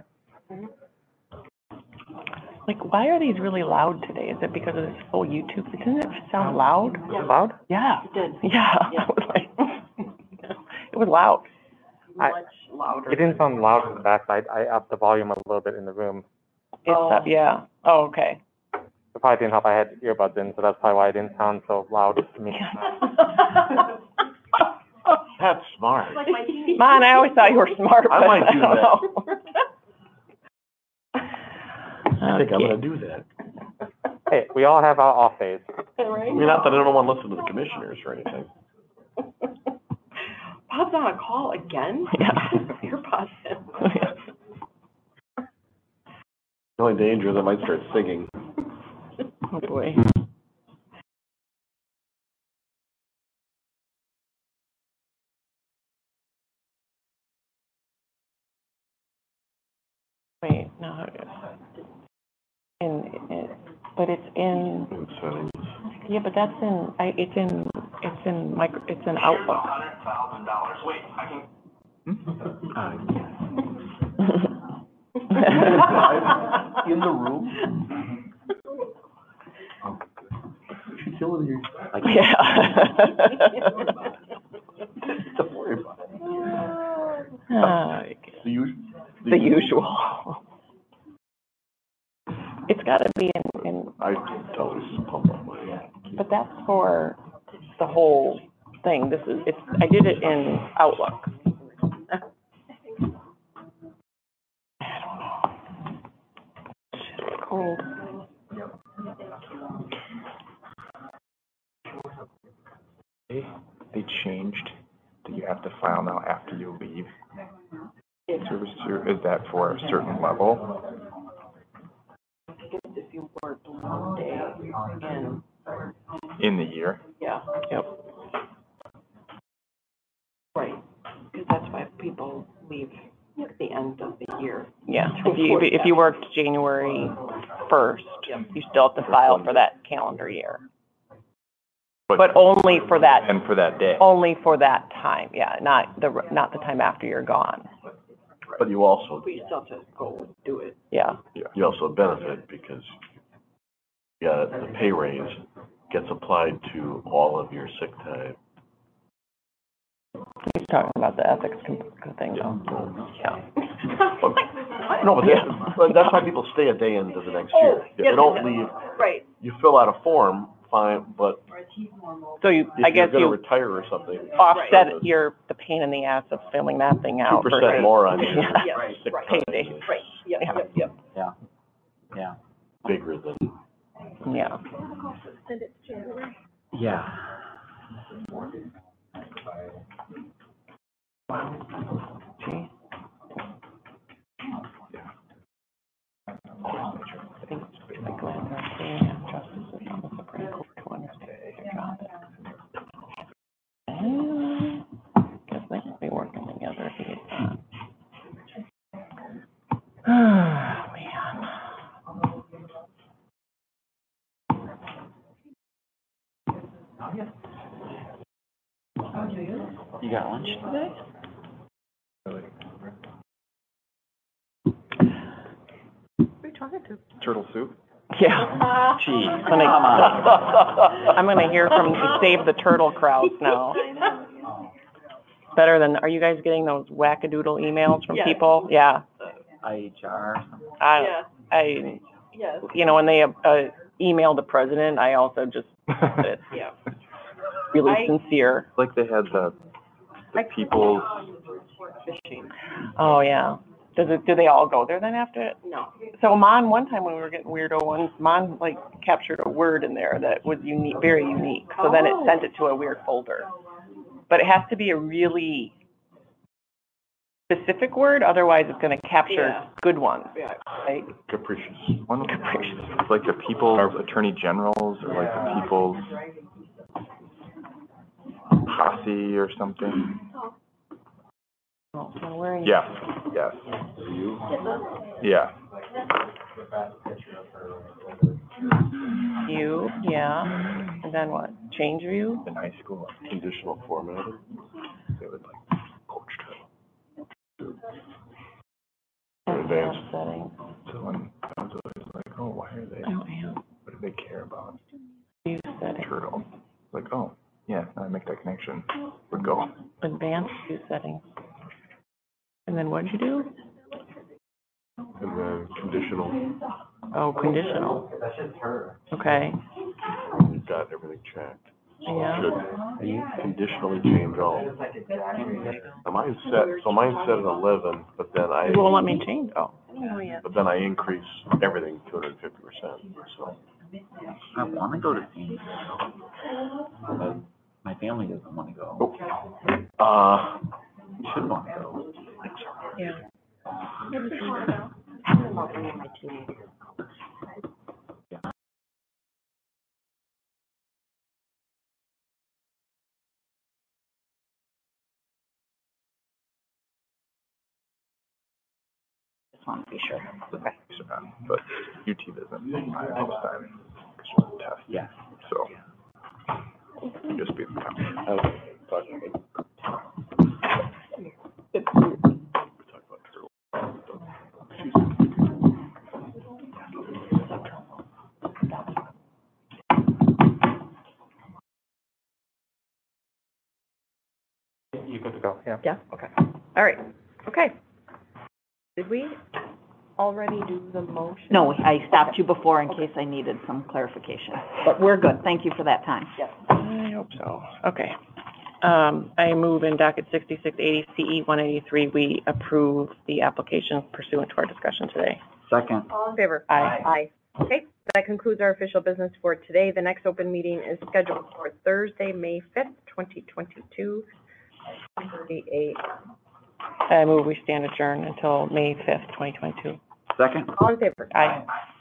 Like, why are these really loud today? Is it because of this whole YouTube? Didn't it sound loud? Was it loud? Yeah. It did. Yeah. I was like, it was loud. Much louder. It didn't sound loud from the backside. I upped the volume a little bit in the room. It's yeah. Oh, okay. It probably didn't help I had earbuds in, so that's probably why it didn't sound so loud to me. That's smart. Man, I always thought you were smart. I but might do don't that. know. I think I'm Okay. gonna do that. Hey, we all have our off days. I mean, not that I don't want to listen to the commissioners or anything. Bob's on a call again? Yeah. You're positive. The only danger is I might start singing. Oh, boy. Wait, no. But it's in, In settings. yeah, but that's in, it's in Outlook. In the room? Yeah. Don't worry about it. The usual. It's gotta be in, I totally just pump up my. but that's for the whole thing. I did it in Outlook. I don't know. Shit, it's cold. They changed that you have to file now after you leave. Service, is that for a certain level? If you worked one day In the year? yeah. Yep. Right, because that's why people leave at the end of the year. Yeah, if you worked January 1st, you still have to file for that calendar year. But only for that, And for that day? only for that time, yeah, not the time after you're gone. But you also, But you still have to go do it. Yeah. you also benefit because, yeah, the pay raise gets applied to all of your sick time. He's talking about the ethics thing, though. Yeah. No, but that's why people stay a day into the next year. If they don't leave, Right. you fill out a form fine, but So you, I if you're guess gonna you retire or something. offset the pain in the ass of filling that thing out. 2% versus- more on your Yeah. sick Payday. time is Yeah. bigger than, Yeah. Yeah. Gee. I think it's like Glenn Garcia and justices on the Supreme Court who understand their job. Guess they could be working together if you get that. Man. You got lunch today? Who are you talking to? Turtle soup? Yeah. Gee, I'm gonna hear from Save the Turtle crowd now. Better than, are you guys getting those wackadoodle emails from people? Yeah. IHR. I, you know, when they email the president, I also just, it's really sincere. It's like they had the people's, Oh, yeah. Do they all go there then after it? No. So Mon, one time when we were getting weirdo ones, Mon like captured a word in there that was unique, very unique. So then it sent it to a weird folder. But it has to be a really specific word, otherwise it's gonna capture good ones. Right? capricious. one of them, it's like the people's attorney generals, or like the people's posse or something. Oh, so where are you? Yes, yes. Yeah. You, yeah. And then what? Change view? In high school, Conditional formatting. they would like poach turtle. Advanced. Settings. So when I was always like, oh, why are they, Oh, yeah. what do they care about View settings. turtle? Like, oh, yeah, now I make that connection, would go. Advanced view settings. And then what'd you do? And then conditional, Oh, conditional. Okay. you've got everything checked. Yeah. Should conditionally change all. Now mine's set at 11, but then It won't let me change. Oh. I increase everything 250%, so. I want to go to Phoenix, but my family doesn't want to go. You should want to go. Yeah. About bringing my teenagers. Just want to be sure. But UT doesn't take mine most time, it's just a test. Yeah. So, you just be the top. You good to go? Yeah. Yeah? Okay. All right, okay. Did we already do the motion? No, I stopped you before in case I needed some clarification, but we're good. Thank you for that time. I hope so. Okay. I move in docket 6680 CE 183, we approve the application pursuant to our discussion today. Second. All in favor? Aye. Aye. Okay, that concludes our official business for today. The next open meeting is scheduled for Thursday, May 5th, 2022, 2:30 a.m. I move we stand adjourned until May 5th, 2022. Second. All in favor? Aye.